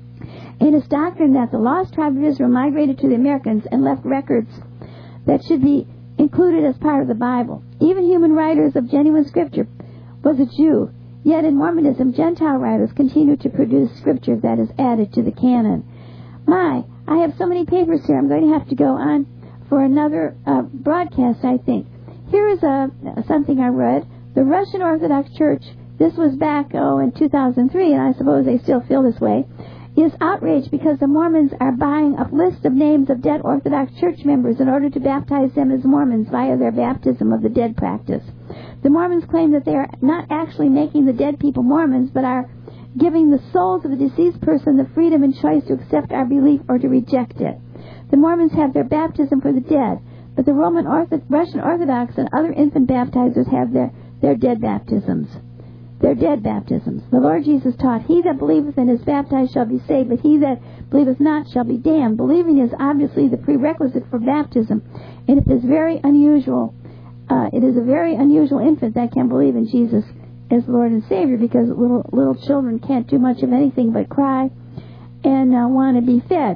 Speaker 2: It is doctrine that the lost tribe of Israel migrated to the Americas and left records that should be included as part of the Bible. Even human writers of genuine scripture was a Jew. Yet in Mormonism, Gentile writers continue to produce scripture that is added to the canon. I have so many papers here. I'm going to have to go on for another broadcast, I think. Here is something I read. The Russian Orthodox Church, this was back, in 2003, and I suppose they still feel this way, is outraged because the Mormons are buying up lists of names of dead Orthodox Church members in order to baptize them as Mormons via their baptism of the dead practice. The Mormons claim that they are not actually making the dead people Mormons, but are giving the souls of the deceased person the freedom and choice to accept our belief or to reject it. The Mormons have their baptism for the dead, but the Russian Orthodox and other infant baptizers have their dead baptisms. Their dead baptisms. The Lord Jesus taught, he that believeth and is baptized shall be saved, but he that believeth not shall be damned. Believing is obviously the prerequisite for baptism, and it is very unusual. It is a very unusual infant that can believe in Jesus as Lord and Savior, because little children can't do much of anything but cry and want to be fed.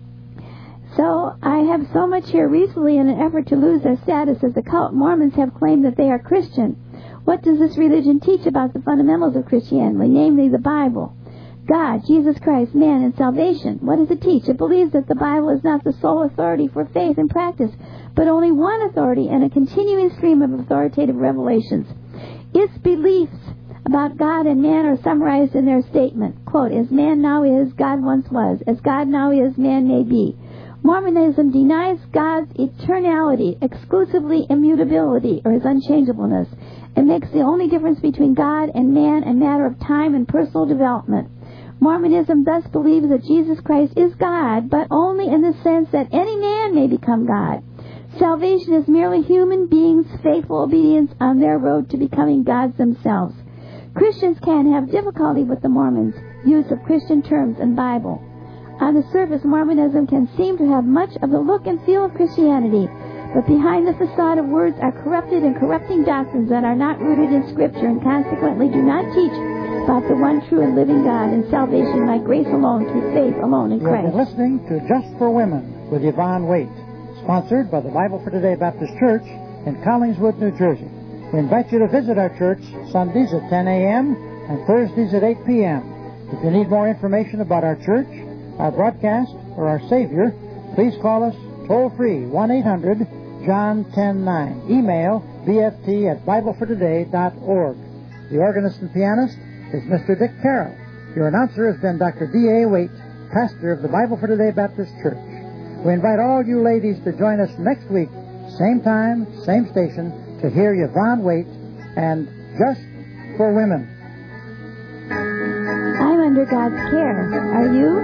Speaker 2: So I have so much here. Recently, in an effort to lose their status as a cult, Mormons have claimed that they are Christian. What does this religion teach about the fundamentals of Christianity, namely the Bible, God, Jesus Christ, man, and salvation? What does it teach? It believes that the Bible is not the sole authority for faith and practice, but only one authority and a continuing stream of authoritative revelations. Its beliefs about God and man are summarized in their statement, quote, as man now is, God once was. As God now is, man may be. Mormonism denies God's eternality, exclusively immutability, or his unchangeableness. It makes the only difference between God and man a matter of time and personal development. Mormonism thus believes that Jesus Christ is God, but only in the sense that any man may become God. Salvation is merely human beings' faithful obedience on their road to becoming gods themselves. Christians can have difficulty with the Mormons' use of Christian terms and Bible. On the surface, Mormonism can seem to have much of the look and feel of Christianity, but behind the facade of words are corrupted and corrupting doctrines that are not rooted in Scripture and consequently do not teach about the one true and living God and salvation by grace alone, through faith alone in Christ.
Speaker 1: You've been listening to Just for Women with Yvonne Waite, sponsored by the Bible for Today Baptist Church in Collingswood, New Jersey. We invite you to visit our church Sundays at 10 a.m. and Thursdays at 8 p.m. If you need more information about our church, our broadcast, or our Savior, please call us toll-free 1-800-JOHN-109. Email bft@biblefortoday.org. The organist and pianist is Mr. Dick Carroll. Your announcer has been Dr. D.A. Waite, pastor of the Bible for Today Baptist Church. We invite all you ladies to join us next week, same time, same station, to hear Yvonne Waite and Just for Women.
Speaker 2: I'm under God's care. Are you?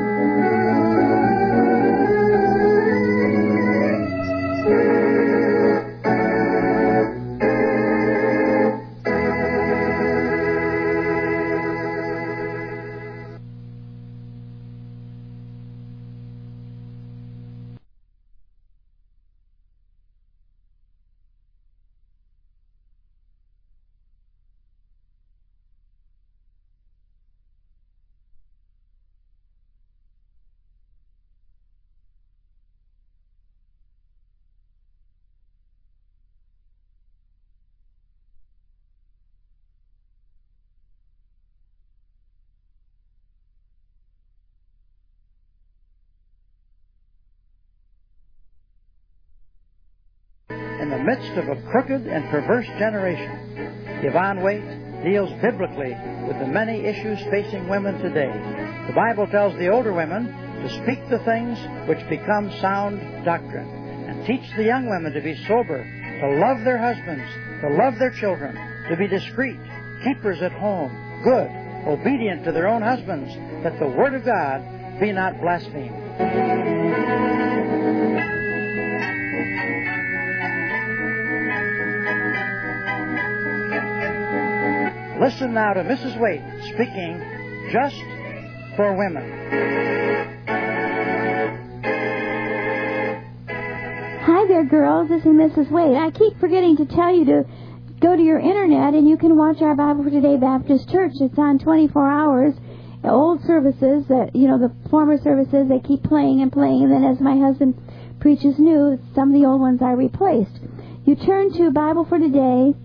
Speaker 1: In the midst of a crooked and perverse generation, Yvonne Waite deals biblically with the many issues facing women today. The Bible tells the older women to speak the things which become sound doctrine, and teach the young women to be sober, to love their husbands, to love their children, to be discreet, keepers at home, good, obedient to their own husbands, that the Word of God be not blasphemed. Listen now to Mrs. Waite speaking Just for Women.
Speaker 2: Hi there, girls. This is Mrs. Waite. I keep forgetting to tell you to go to your internet and you can watch our Bible for Today Baptist Church. It's on 24 hours. Old services, the former services, they keep playing and playing. And then as my husband preaches new, some of the old ones are replaced. You turn to Bible for Today,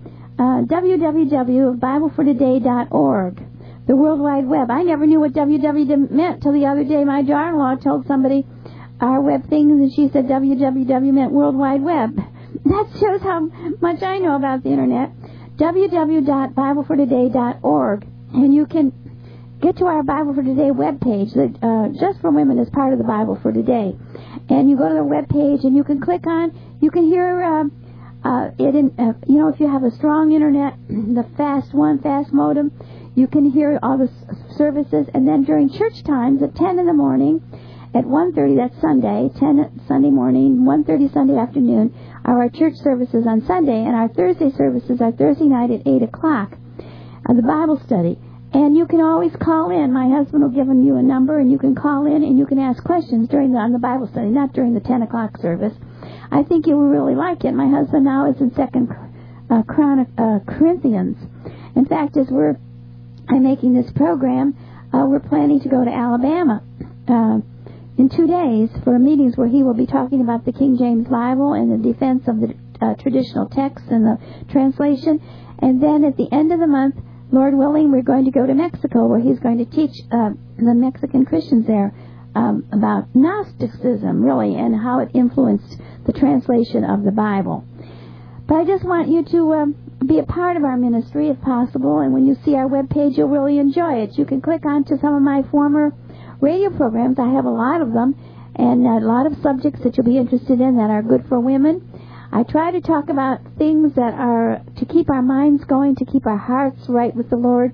Speaker 2: www.biblefortoday.org, the World Wide Web. I never knew what www meant till the other day. My daughter-in-law told somebody our web thing, and she said www meant World Wide Web. That shows how much I know about the internet. www.biblefortoday.org, and you can get to our Bible for Today webpage. That Just for Women is part of the Bible for Today, and you go to the webpage and you can click on. You can hear. If you have a strong internet, the fast modem, you can hear all the services. And then during church times at 10 in the morning, at 1:30, that's Sunday, 10 Sunday morning, 1:30 Sunday afternoon, are our church services on Sunday. And our Thursday services are Thursday night at 8 o'clock, the Bible study. And you can always call in. My husband will give you a number, and you can call in and you can ask questions on the Bible study, not during the 10 o'clock service. I think you will really like it. My husband now is in 2 Corinthians. In fact, as I'm making this program, we're planning to go to Alabama in 2 days for meetings where he will be talking about the King James Bible and the defense of the traditional text and the translation. And then at the end of the month, Lord willing, we're going to go to Mexico, where he's going to teach the Mexican Christians there about Gnosticism, really, and how it influenced the translation of the Bible. But I just want you to be a part of our ministry if possible, and when you see our webpage, you'll really enjoy it. You can click onto some of my former radio programs. I have a lot of them, and a lot of subjects that you'll be interested in that are good for women. I try to talk about things that are to keep our minds going, to keep our hearts right with the Lord.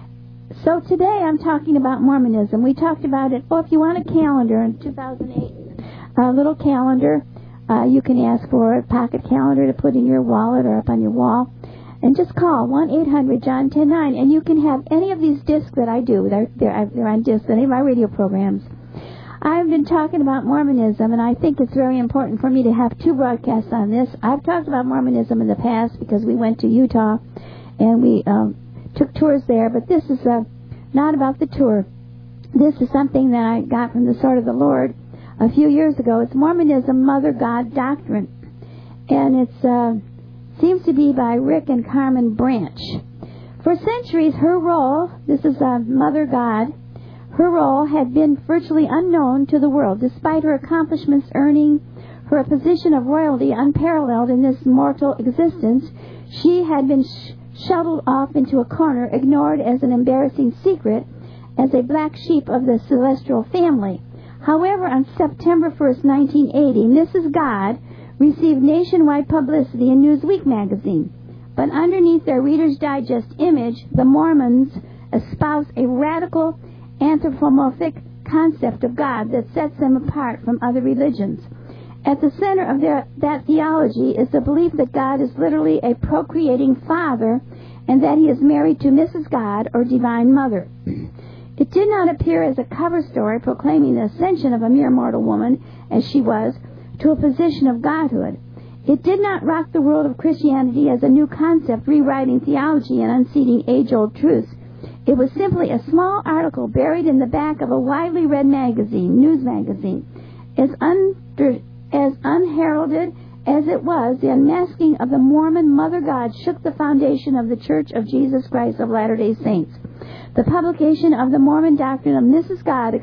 Speaker 2: So today I'm talking about Mormonism. We talked about it. If you want a calendar in 2008, a little calendar, you can ask for a pocket calendar to put in your wallet or up on your wall. And just call 1-800-JOHN-109, and you can have any of these discs that I do. They're on discs, any of my radio programs. I've been talking about Mormonism, and I think it's very important for me to have two broadcasts on this. I've talked about Mormonism in the past because we went to Utah, and we took tours there, but this is not about the tour. This is something that I got from the Sword of the Lord a few years ago. It's Mormonism, Mother God Doctrine, and it seems to be by Rick and Carmen Branch. For centuries, her role, this is Mother God, her role had been virtually unknown to the world, despite her accomplishments earning her a position of royalty unparalleled in this mortal existence. She had been shuttled off into a corner, ignored as an embarrassing secret, as a black sheep of the celestial family. However, on September 1st, 1980, Mrs. God received nationwide publicity in Newsweek magazine. But underneath their Reader's Digest image, the Mormons espouse a radical anthropomorphic concept of God that sets them apart from other religions. At the center of that theology is the belief that God is literally a procreating father and that he is married to Mrs. God, or Divine Mother. It did not appear as a cover story proclaiming the ascension of a mere mortal woman, as she was, to a position of godhood. It did not rock the world of Christianity as a new concept rewriting theology and unseating age-old truths. It was simply a small article buried in the back of a widely read magazine, news magazine. As unheralded as it was, the unmasking of the Mormon Mother God shook the foundation of the Church of Jesus Christ of Latter-day Saints. The publication of the Mormon doctrine of Mrs. God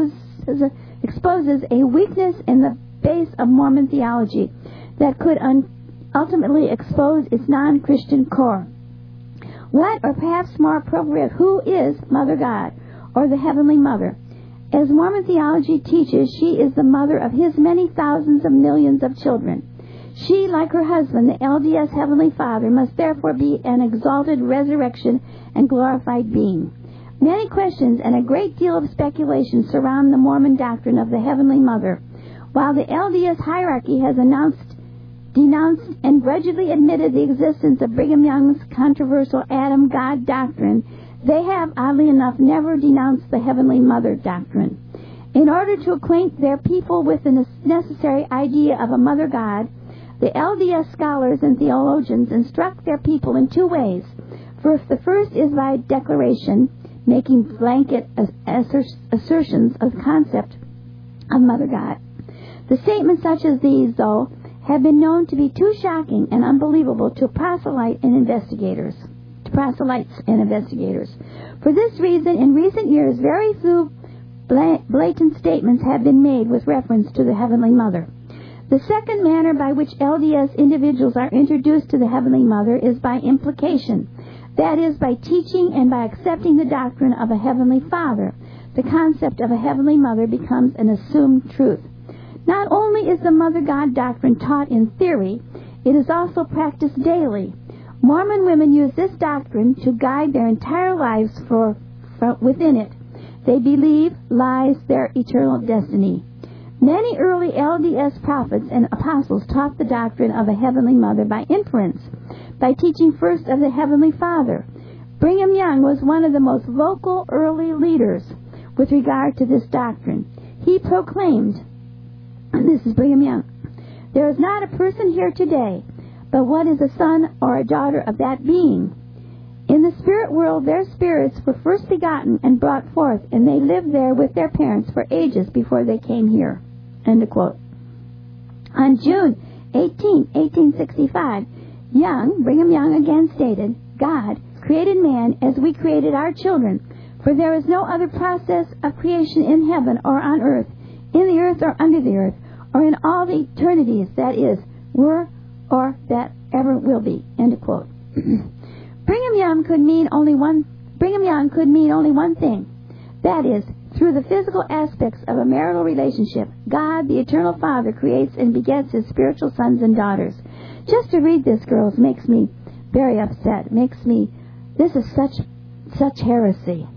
Speaker 2: exposes a weakness in the base of Mormon theology that could ultimately expose its non-Christian core. What, or perhaps more appropriate, who is Mother God, or the Heavenly Mother? As Mormon theology teaches, she is the mother of his many thousands of millions of children. She, like her husband, the LDS Heavenly Father, must therefore be an exalted resurrection and glorified being. Many questions and a great deal of speculation surround the Mormon doctrine of the Heavenly Mother. While the LDS hierarchy has denounced and grudgingly admitted the existence of Brigham Young's controversial Adam God doctrine, they have, oddly enough, never denounced the Heavenly Mother doctrine. In order to acquaint their people with the necessary idea of a Mother God, the LDS scholars and theologians instruct their people in two ways. The first is by declaration, making blanket assertions of the concept of Mother God. The statements such as these, though, have been known to be too shocking and unbelievable to proselytes and investigators. For this reason, in recent years, very few blatant statements have been made with reference to the Heavenly Mother. The second manner by which LDS individuals are introduced to the Heavenly Mother is by implication. That is, by teaching and by accepting the doctrine of a Heavenly Father. The concept of a Heavenly Mother becomes an assumed truth. Not only is the Mother God doctrine taught in theory, it is also practiced daily. Mormon women use this doctrine to guide their entire lives within it. They believe lies their eternal destiny. Many early LDS prophets and apostles taught the doctrine of a Heavenly Mother by inference, by teaching first of the Heavenly Father. Brigham Young was one of the most vocal early leaders with regard to this doctrine. He proclaimed, and this is Brigham Young, "There is not a person here today, but what is a son or a daughter of that being? In the spirit world, their spirits were first begotten and brought forth, and they lived there with their parents for ages before they came here." End of quote. On June 18, 1865, Brigham Young again stated, "God created man as we created our children, for there is no other process of creation in heaven or on earth, in the earth or under the earth, or in all the eternities that is, were, or that ever will be." End of quote. Brigham Young could mean only one thing. That is, through the physical aspects of a marital relationship, God, the Eternal Father, creates and begets His spiritual sons and daughters. Just to read this, girls, makes me very upset. This is such heresy.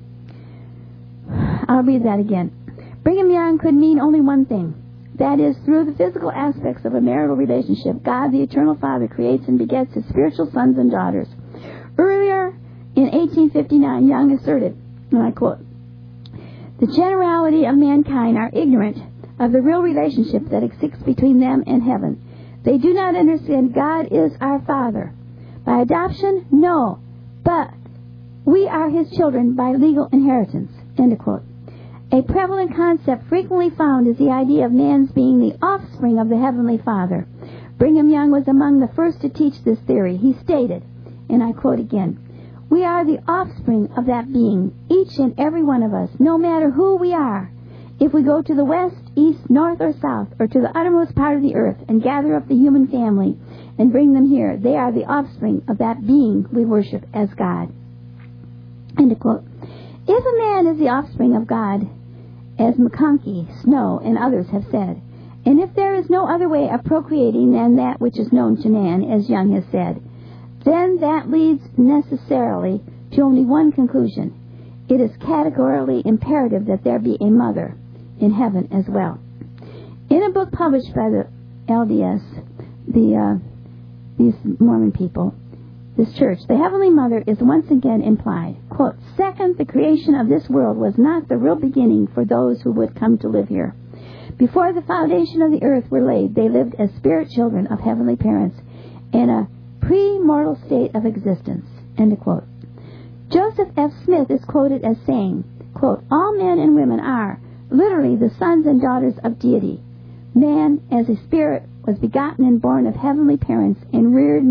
Speaker 2: I'll read that again. Brigham Young could mean only one thing. That is, through the physical aspects of a marital relationship, God, the Eternal Father, creates and begets His spiritual sons and daughters. Earlier, in 1859, Young asserted, and I quote, "The generality of mankind are ignorant of the real relationship that exists between them and heaven. They do not understand God is our Father. By adoption, no, but we are His children by legal inheritance." End of quote. A prevalent concept frequently found is the idea of man's being the offspring of the Heavenly Father. Brigham Young was among the first to teach this theory. He stated, and I quote again, "We are the offspring of that being, each and every one of us, no matter who we are. If we go to the west, east, north, or south, or to the uttermost part of the earth and gather up the human family and bring them here, they are the offspring of that being we worship as God." End of quote. If a man is the offspring of God, as McConkie, Snow, and others have said, and if there is no other way of procreating than that which is known to man, as Young has said, then that leads necessarily to only one conclusion. It is categorically imperative that there be a mother in heaven as well. In a book published by the LDS, these Mormon people, this church, the Heavenly Mother is once again implied. Quote, "Second, the creation of this world was not the real beginning for those who would come to live here. Before the foundation of the earth were laid, they lived as spirit children of heavenly parents in a pre-mortal state of existence." End of quote. Joseph F. Smith is quoted as saying, quote, "All men and women are literally the sons and daughters of deity. Man, as a spirit, was begotten and born of heavenly parents and reared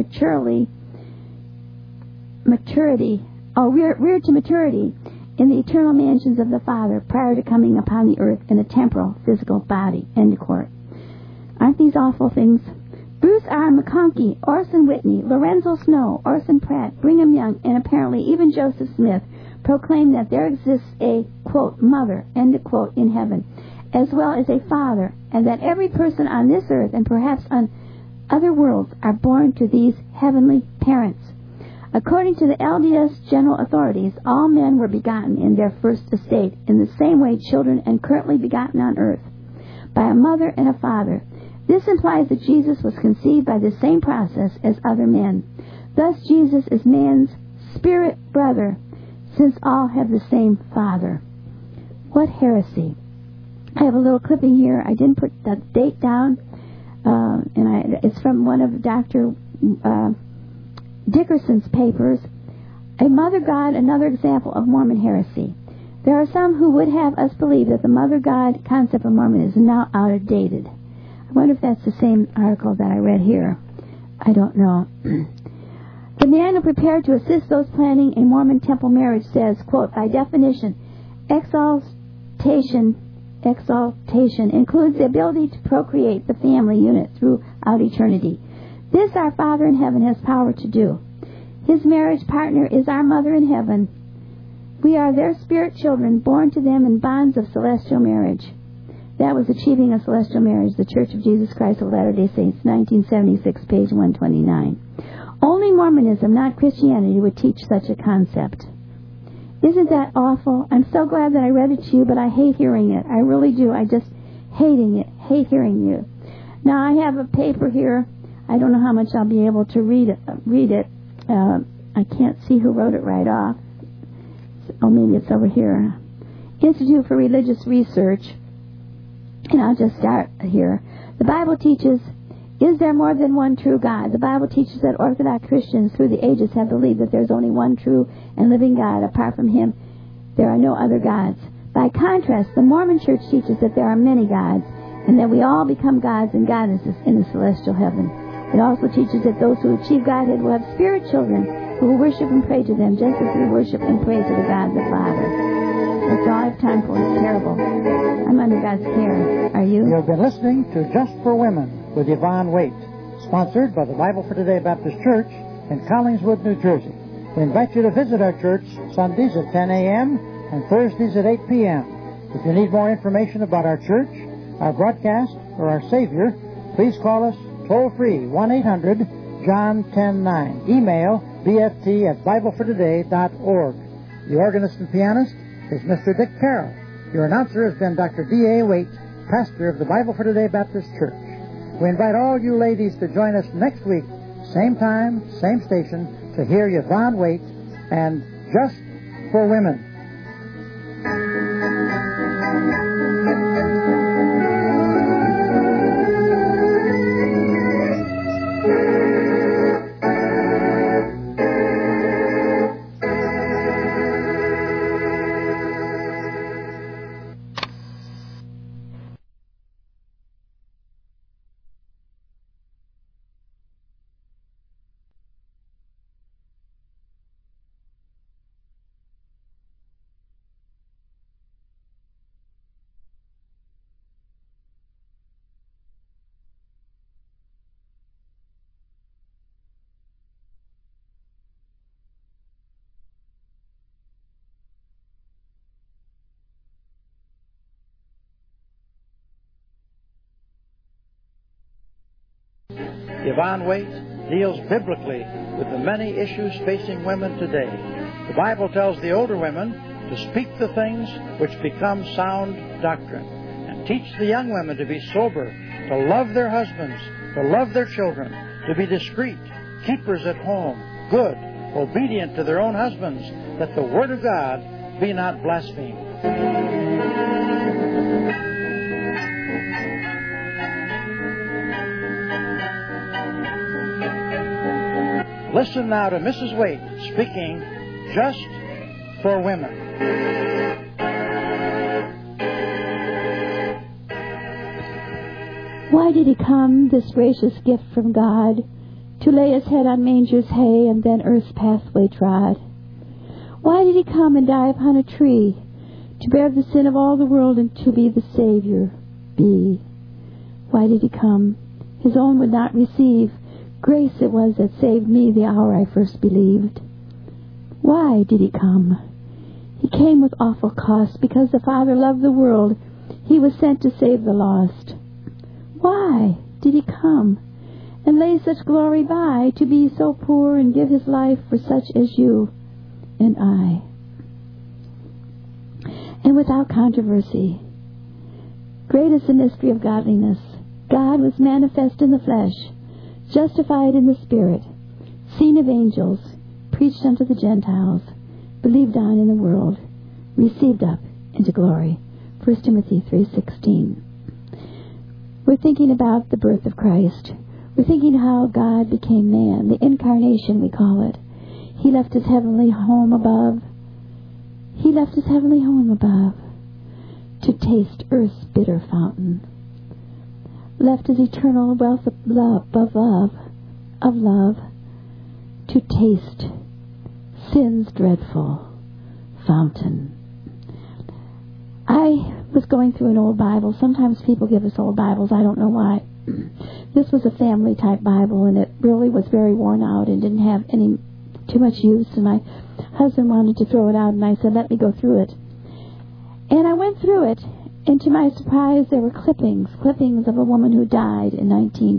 Speaker 2: to maturity in the eternal mansions of the Father prior to coming upon the earth in a temporal, physical body." End of quote. Aren't these awful things? Bruce R. McConkie, Orson Whitney, Lorenzo Snow, Orson Pratt, Brigham Young, and apparently even Joseph Smith proclaim that there exists a, quote, mother, end of quote, in heaven, as well as a father, and that every person on this earth and perhaps on other worlds are born to these heavenly parents. According to the LDS general authorities, all men were begotten in their first estate in the same way children are currently begotten on earth, by a mother and a father. This implies that Jesus was conceived by the same process as other men. Thus, Jesus is man's spirit brother, since all have the same Father. What heresy. I have a little clipping here. I didn't put the date down, it's from one of Dr. Dickerson's papers. A Mother God, another example of Mormon heresy. There are some who would have us believe that the Mother God concept of Mormonism is now outdated. I wonder if that's the same article that I read here. I don't know. The man who prepared to assist those planning a Mormon temple marriage says, quote, "By definition, exaltation includes the ability to procreate the family unit throughout eternity. This our Father in heaven has power to do. His marriage partner is our mother in heaven. We are their spirit children, born to them in bonds of celestial marriage." That was Achieving a Celestial Marriage, The Church of Jesus Christ of Latter-day Saints, 1976, page 129. Only Mormonism, not Christianity, would teach such a concept. Isn't that awful? I'm so glad that I read it to you, but I hate hearing it. I really do. I just hate hearing you. Now, I have a paper here. I don't know how much I'll be able to read it. I can't see who wrote it right off. Oh, maybe it's over here. Institute for Religious Research. And I'll just start here. The Bible teaches, is there more than one true God? The Bible teaches that Orthodox Christians through the ages have believed that there's only one true and living God. Apart from Him, there are no other gods. By contrast, the Mormon Church teaches that there are many gods and that we all become gods and goddesses in the celestial heaven. It also teaches that those who achieve Godhead will have spirit children who will worship and pray to them just as we worship and pray to the God the Father. That's all I have time for. It's terrible. I'm under God's care. Are you?
Speaker 1: You have been listening to Just for Women with Yvonne Waite, sponsored by the Bible for Today Baptist Church in Collingswood, New Jersey. We invite you to visit our church Sundays at 10 a.m. and Thursdays at 8 p.m. If you need more information about our church, our broadcast, or our Savior, please call us toll-free, 1-800-JOHN-109. Email bft@BibleForToday.org. The organist and pianist is Mr. Dick Carroll. Your announcer has been Dr. D.A. Waite, pastor of the Bible for Today Baptist Church. We invite all you ladies to join us next week, same time, same station, to hear Yvonne Waite and Just for Women. Yvonne Waite deals biblically with the many issues facing women today. The Bible tells the older women to speak the things which become sound doctrine, and teach the young women to be sober, to love their husbands, to love their children, to be discreet, keepers at home, good, obedient to their own husbands, that the Word of God be not blasphemed. Listen now to Mrs. Waite speaking Just for Women.
Speaker 2: Why did he come, this gracious gift from God, to lay his head on manger's hay and then earth's pathway trod? Why did he come and die upon a tree, to bear the sin of all the world and to be the Savior? Why did he come? His own would not receive. Grace it was that saved me the hour I first believed. Why did he come? He came with awful cost, because the Father loved the world. He was sent to save the lost. Why did he come and lay such glory by, to be so poor and give his life for such as you and I? And without controversy, great is the mystery of godliness. God was manifest in the flesh, justified in the Spirit, seen of angels, preached unto the Gentiles, believed on in the world, received up into glory. 1 Timothy 3:16. We're thinking about the birth of Christ. We're thinking how God became man, the incarnation we call it. He left his heavenly home above. He left his heavenly home above to taste earth's bitter fountain. Left his eternal wealth of love, to taste sin's dreadful fountain. I was going through an old Bible. Sometimes people give us old Bibles. I don't know why. This was a family-type Bible, and it really was very worn out and didn't have too much use. And my husband wanted to throw it out, and I said, let me go through it. And I went through it. And to my surprise, there were clippings of a woman who died in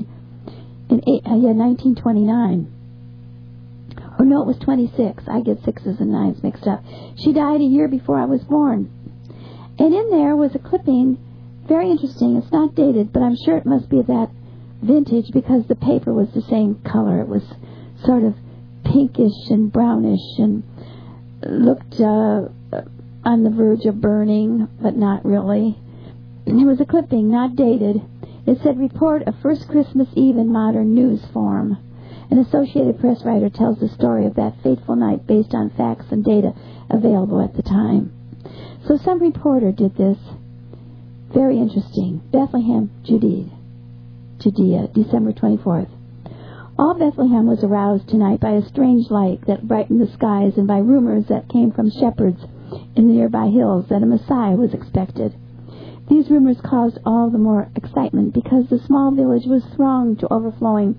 Speaker 2: 1929. Or no, it was 26. I get 6s and 9s mixed up. She died a year before I was born. And in there was a clipping, very interesting. It's not dated, but I'm sure it must be of that vintage because the paper was the same color. It was sort of pinkish and brownish and looked on the verge of burning, but not really. It was a clipping, not dated. It said, report of first Christmas Eve in modern news form. An Associated Press writer tells the story of that fateful night based on facts and data available at the time. So some reporter did this. Very interesting. Bethlehem, Judea, December 24th. All Bethlehem was aroused tonight by a strange light that brightened the skies and by rumors that came from shepherds in the nearby hills that a Messiah was expected. These rumors caused all the more excitement because the small village was thronged to overflowing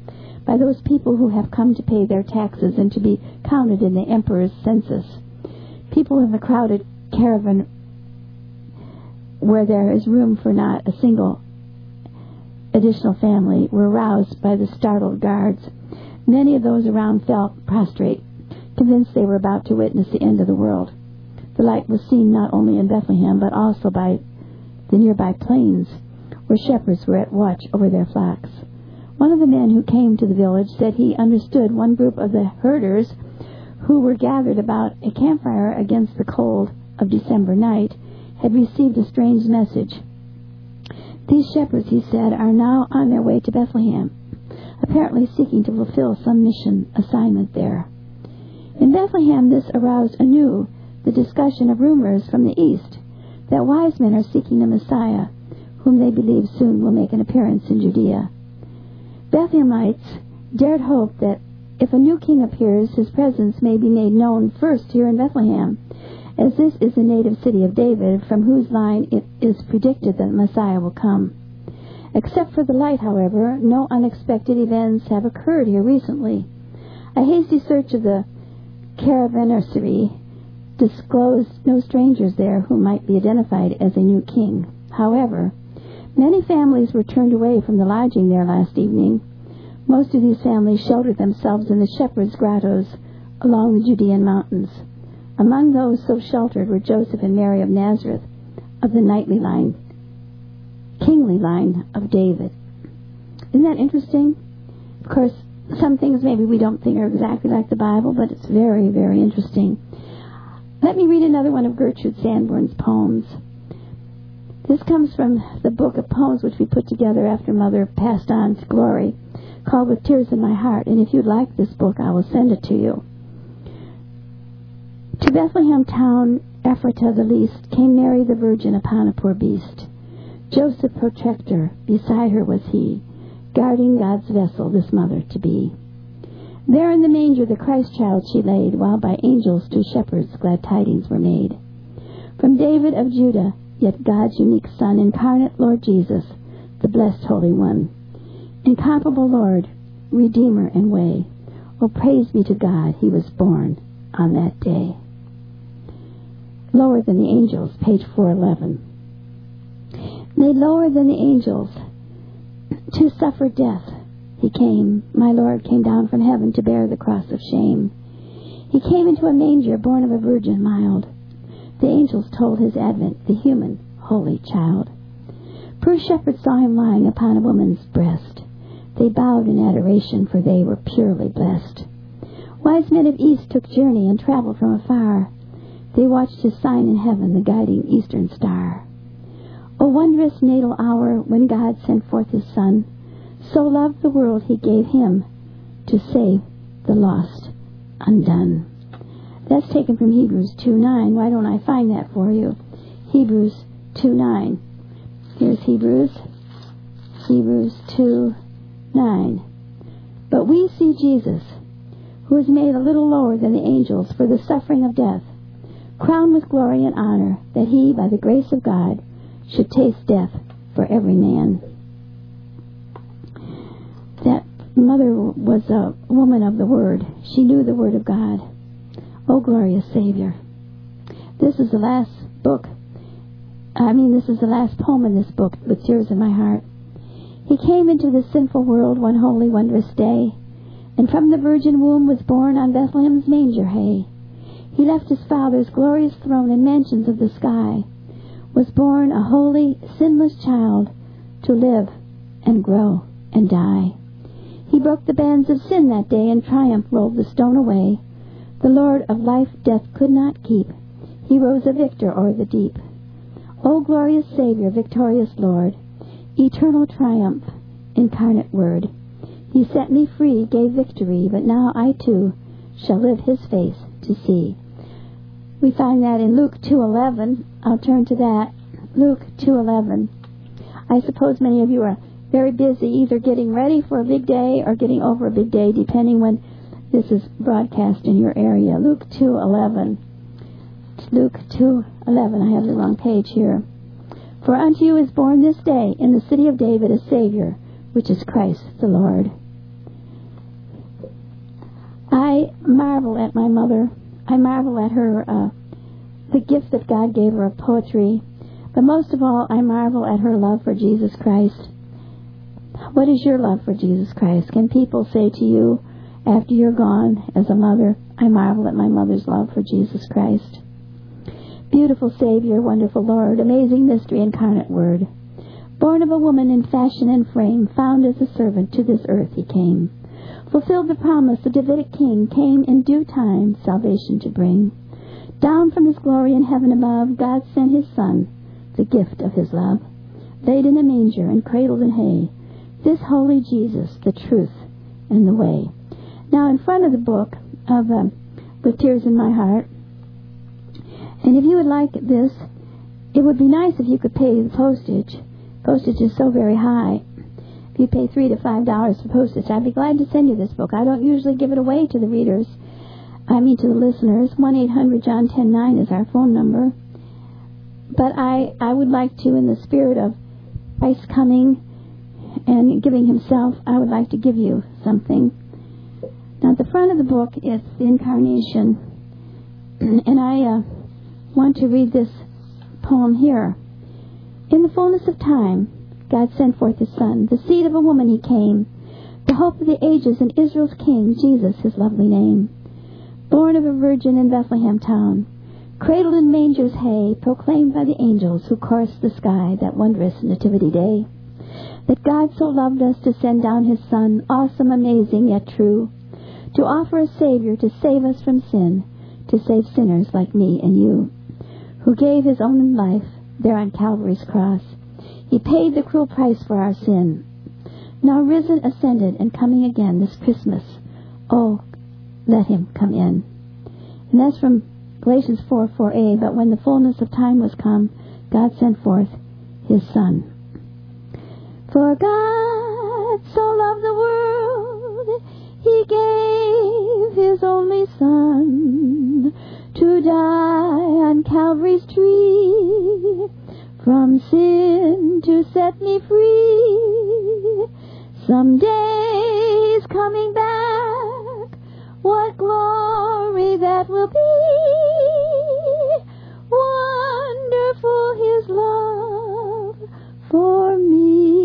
Speaker 2: by those people who have come to pay their taxes and to be counted in the emperor's census. People in the crowded caravan where there is room for not a single additional family were roused by the startled guards. Many of those around fell prostrate, convinced they were about to witness the end of the world. The light was seen not only in Bethlehem, but also by the nearby plains, where shepherds were at watch over their flocks. One of the men who came to the village said he understood one group of the herders who were gathered about a campfire against the cold of December night had received a strange message. These shepherds, he said, are now on their way to Bethlehem, apparently seeking to fulfill some mission assignment there. In Bethlehem, this aroused anew the discussion of rumors from the east that wise men are seeking the Messiah, whom they believe soon will make an appearance in Judea. Bethlehemites dared hope that if a new king appears, his presence may be made known first here in Bethlehem, as this is the native city of David, from whose line it is predicted that the Messiah will come. Except for the light, however, no unexpected events have occurred here recently. A hasty search of the caravansary disclosed no strangers there who might be identified as a new king. However, many families were turned away from the lodging there last evening. Most of these families sheltered themselves in the shepherds' grottos along the Judean mountains. Among those so sheltered were Joseph and Mary of Nazareth, of the kingly line of David. Isn't that interesting? Of course, some things maybe we don't think are exactly like the Bible, but it's very, very interesting. Let me read another one of Gertrude Sanborn's poems. This comes from the book of poems which we put together after Mother passed on to glory, called With Tears in My Heart. And if you'd like this book, I will send it to you. To Bethlehem town, Ephratah the least, came Mary the Virgin upon a poor beast. Joseph protector, beside her was he, guarding God's vessel, this mother to be. There in the manger the Christ child she laid, while by angels to shepherds glad tidings were made. From David of Judah, yet God's unique Son, incarnate Lord Jesus, the blessed Holy One. Incomparable Lord, Redeemer and way, oh praise be to God, he was born on that day. Lower than the angels, page 411. Made lower than the angels, to suffer death, he came. My Lord came down from heaven to bear the cross of shame. He came into a manger, born of a virgin mild. The angels told his advent, the human, holy child. Poor shepherds saw him lying upon a woman's breast. They bowed in adoration, for they were purely blessed. Wise men of east took journey and traveled from afar. They watched his sign in heaven, the guiding eastern star. O wondrous natal hour when God sent forth his Son, so loved the world he gave him to save the lost undone. That's taken from Hebrews 2:9. Why don't I find that for you? Hebrews 2:9. Here's Hebrews 2:9. But we see Jesus, who is made a little lower than the angels for the suffering of death, crowned with glory and honor, that he, by the grace of God, should taste death for every man. That mother was a woman of the Word. She knew the Word of God. Oh, glorious Savior. This is the last poem in this book, With Tears in My Heart. He came into this sinful world one holy, wondrous day, and from the virgin womb was born on Bethlehem's manger hay. He left his Father's glorious throne and mansions of the sky, was born a holy, sinless child to live and grow and die. He broke the bands of sin that day, in triumph rolled the stone away. The Lord of life death could not keep. He rose a victor o'er the deep. O glorious Savior, victorious Lord, eternal triumph, incarnate Word. He set me free, gave victory, but now I too shall live his face to see. We find that in Luke 2:11. I'll turn to that. Luke 2:11. I suppose many of you are very busy either getting ready for a big day or getting over a big day, depending when this is broadcast in your area. Luke 2:11. Luke 2:11. I have the wrong page here. For unto you is born this day in the city of David a Savior, which is Christ the Lord. marvel at my mother. I marvel at her, the gift that God gave her of poetry. But most of all, I marvel at her love for Jesus Christ. What is your love for Jesus Christ? Can people say to you, after you're gone, as a mother, I marvel at my mother's love for Jesus Christ? Beautiful Savior, wonderful Lord, amazing mystery, incarnate Word. Born of a woman in fashion and frame, found as a servant to this earth he came. Fulfilled the promise, the Davidic king came in due time salvation to bring. Down from his glory in heaven above, God sent his Son, the gift of his love. Laid in a manger and cradled in hay, this holy Jesus, the truth and the way. Now in front of the book of With Tears in My Heart, and if you would like this, it would be nice if you could pay the postage. Postage is so very high. If you pay $3 to $5 for postage, I'd be glad to send you this book. I don't usually give it away to the readers. To the listeners. 1-800-JOHN-109 is our phone number. But I would like to, in the spirit of Christ coming and giving himself, I would like to give you something. Now, at the front of the book is the Incarnation. And I want to read this poem here. In the fullness of time, God sent forth his Son. The seed of a woman he came. The hope of the ages and Israel's king, Jesus, his lovely name. Born of a virgin in Bethlehem town. Cradled in mangers hay, proclaimed by the angels who coursed the sky that wondrous nativity day. That God so loved us to send down his Son, awesome, amazing, yet true, to offer a Savior to save us from sin, to save sinners like me and you, who gave his own life there on Calvary's cross. He paid the cruel price for our sin. Now risen, ascended, and coming again this Christmas. Oh, let him come in. And that's from Galatians 4:4a. But when the fullness of time was come, God sent forth his Son. For God so loved the world, he gave his only Son to die on Calvary's tree, from sin to set me free. Someday he's coming back, what glory that will be. Wonderful his love for me.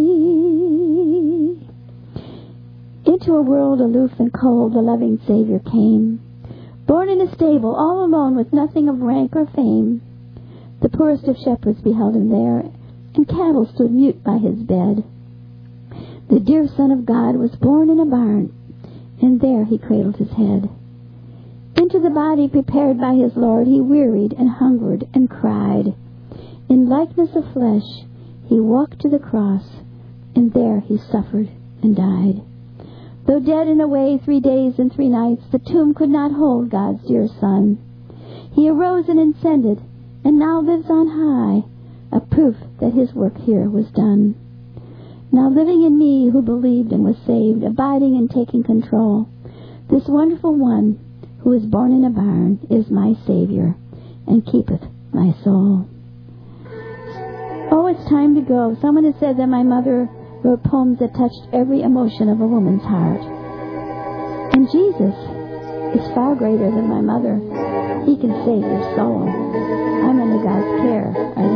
Speaker 2: Into a world aloof and cold, the loving Savior came. Born in a stable, all alone, with nothing of rank or fame. The poorest of shepherds beheld him there, and cattle stood mute by his bed. The dear Son of God was born in a barn, and there he cradled his head. Into the body prepared by his Lord he wearied and hungered and cried. In likeness of flesh he walked to the cross, and there he suffered and died. Though dead and away 3 days and 3 nights, the tomb could not hold God's dear Son. He arose and ascended, and now lives on high, a proof that his work here was done. Now living in me who believed and was saved, abiding and taking control, this wonderful one who is born in a barn is my Savior and keepeth my soul. Oh, it's time to go. Someone has said that my mother wrote poems that touched every emotion of a woman's heart. And Jesus is far greater than my mother. He can save your soul. I'm under God's care. Are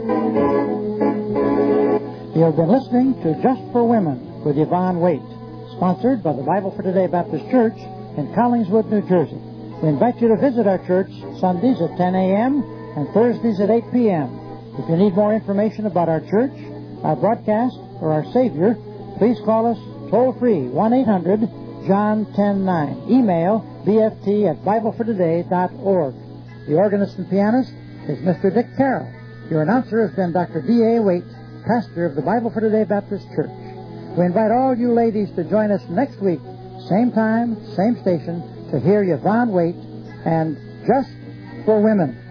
Speaker 2: you?
Speaker 1: You have been listening to Just for Women with Yvonne Waite, sponsored by the Bible for Today Baptist Church in Collingswood, New Jersey. We invite you to visit our church Sundays at 10 a.m. and Thursdays at 8 p.m. If you need more information about our church, our broadcast, or our Savior, please call us toll-free 1-800-JOHN-109. Email bft@biblefortoday.org. The organist and pianist is Mr. Dick Carroll. Your announcer has been Dr. D.A. Waite, pastor of the Bible for Today Baptist Church. We invite all you ladies to join us next week, same time, same station, to hear Yvonne Waite and Just for Women.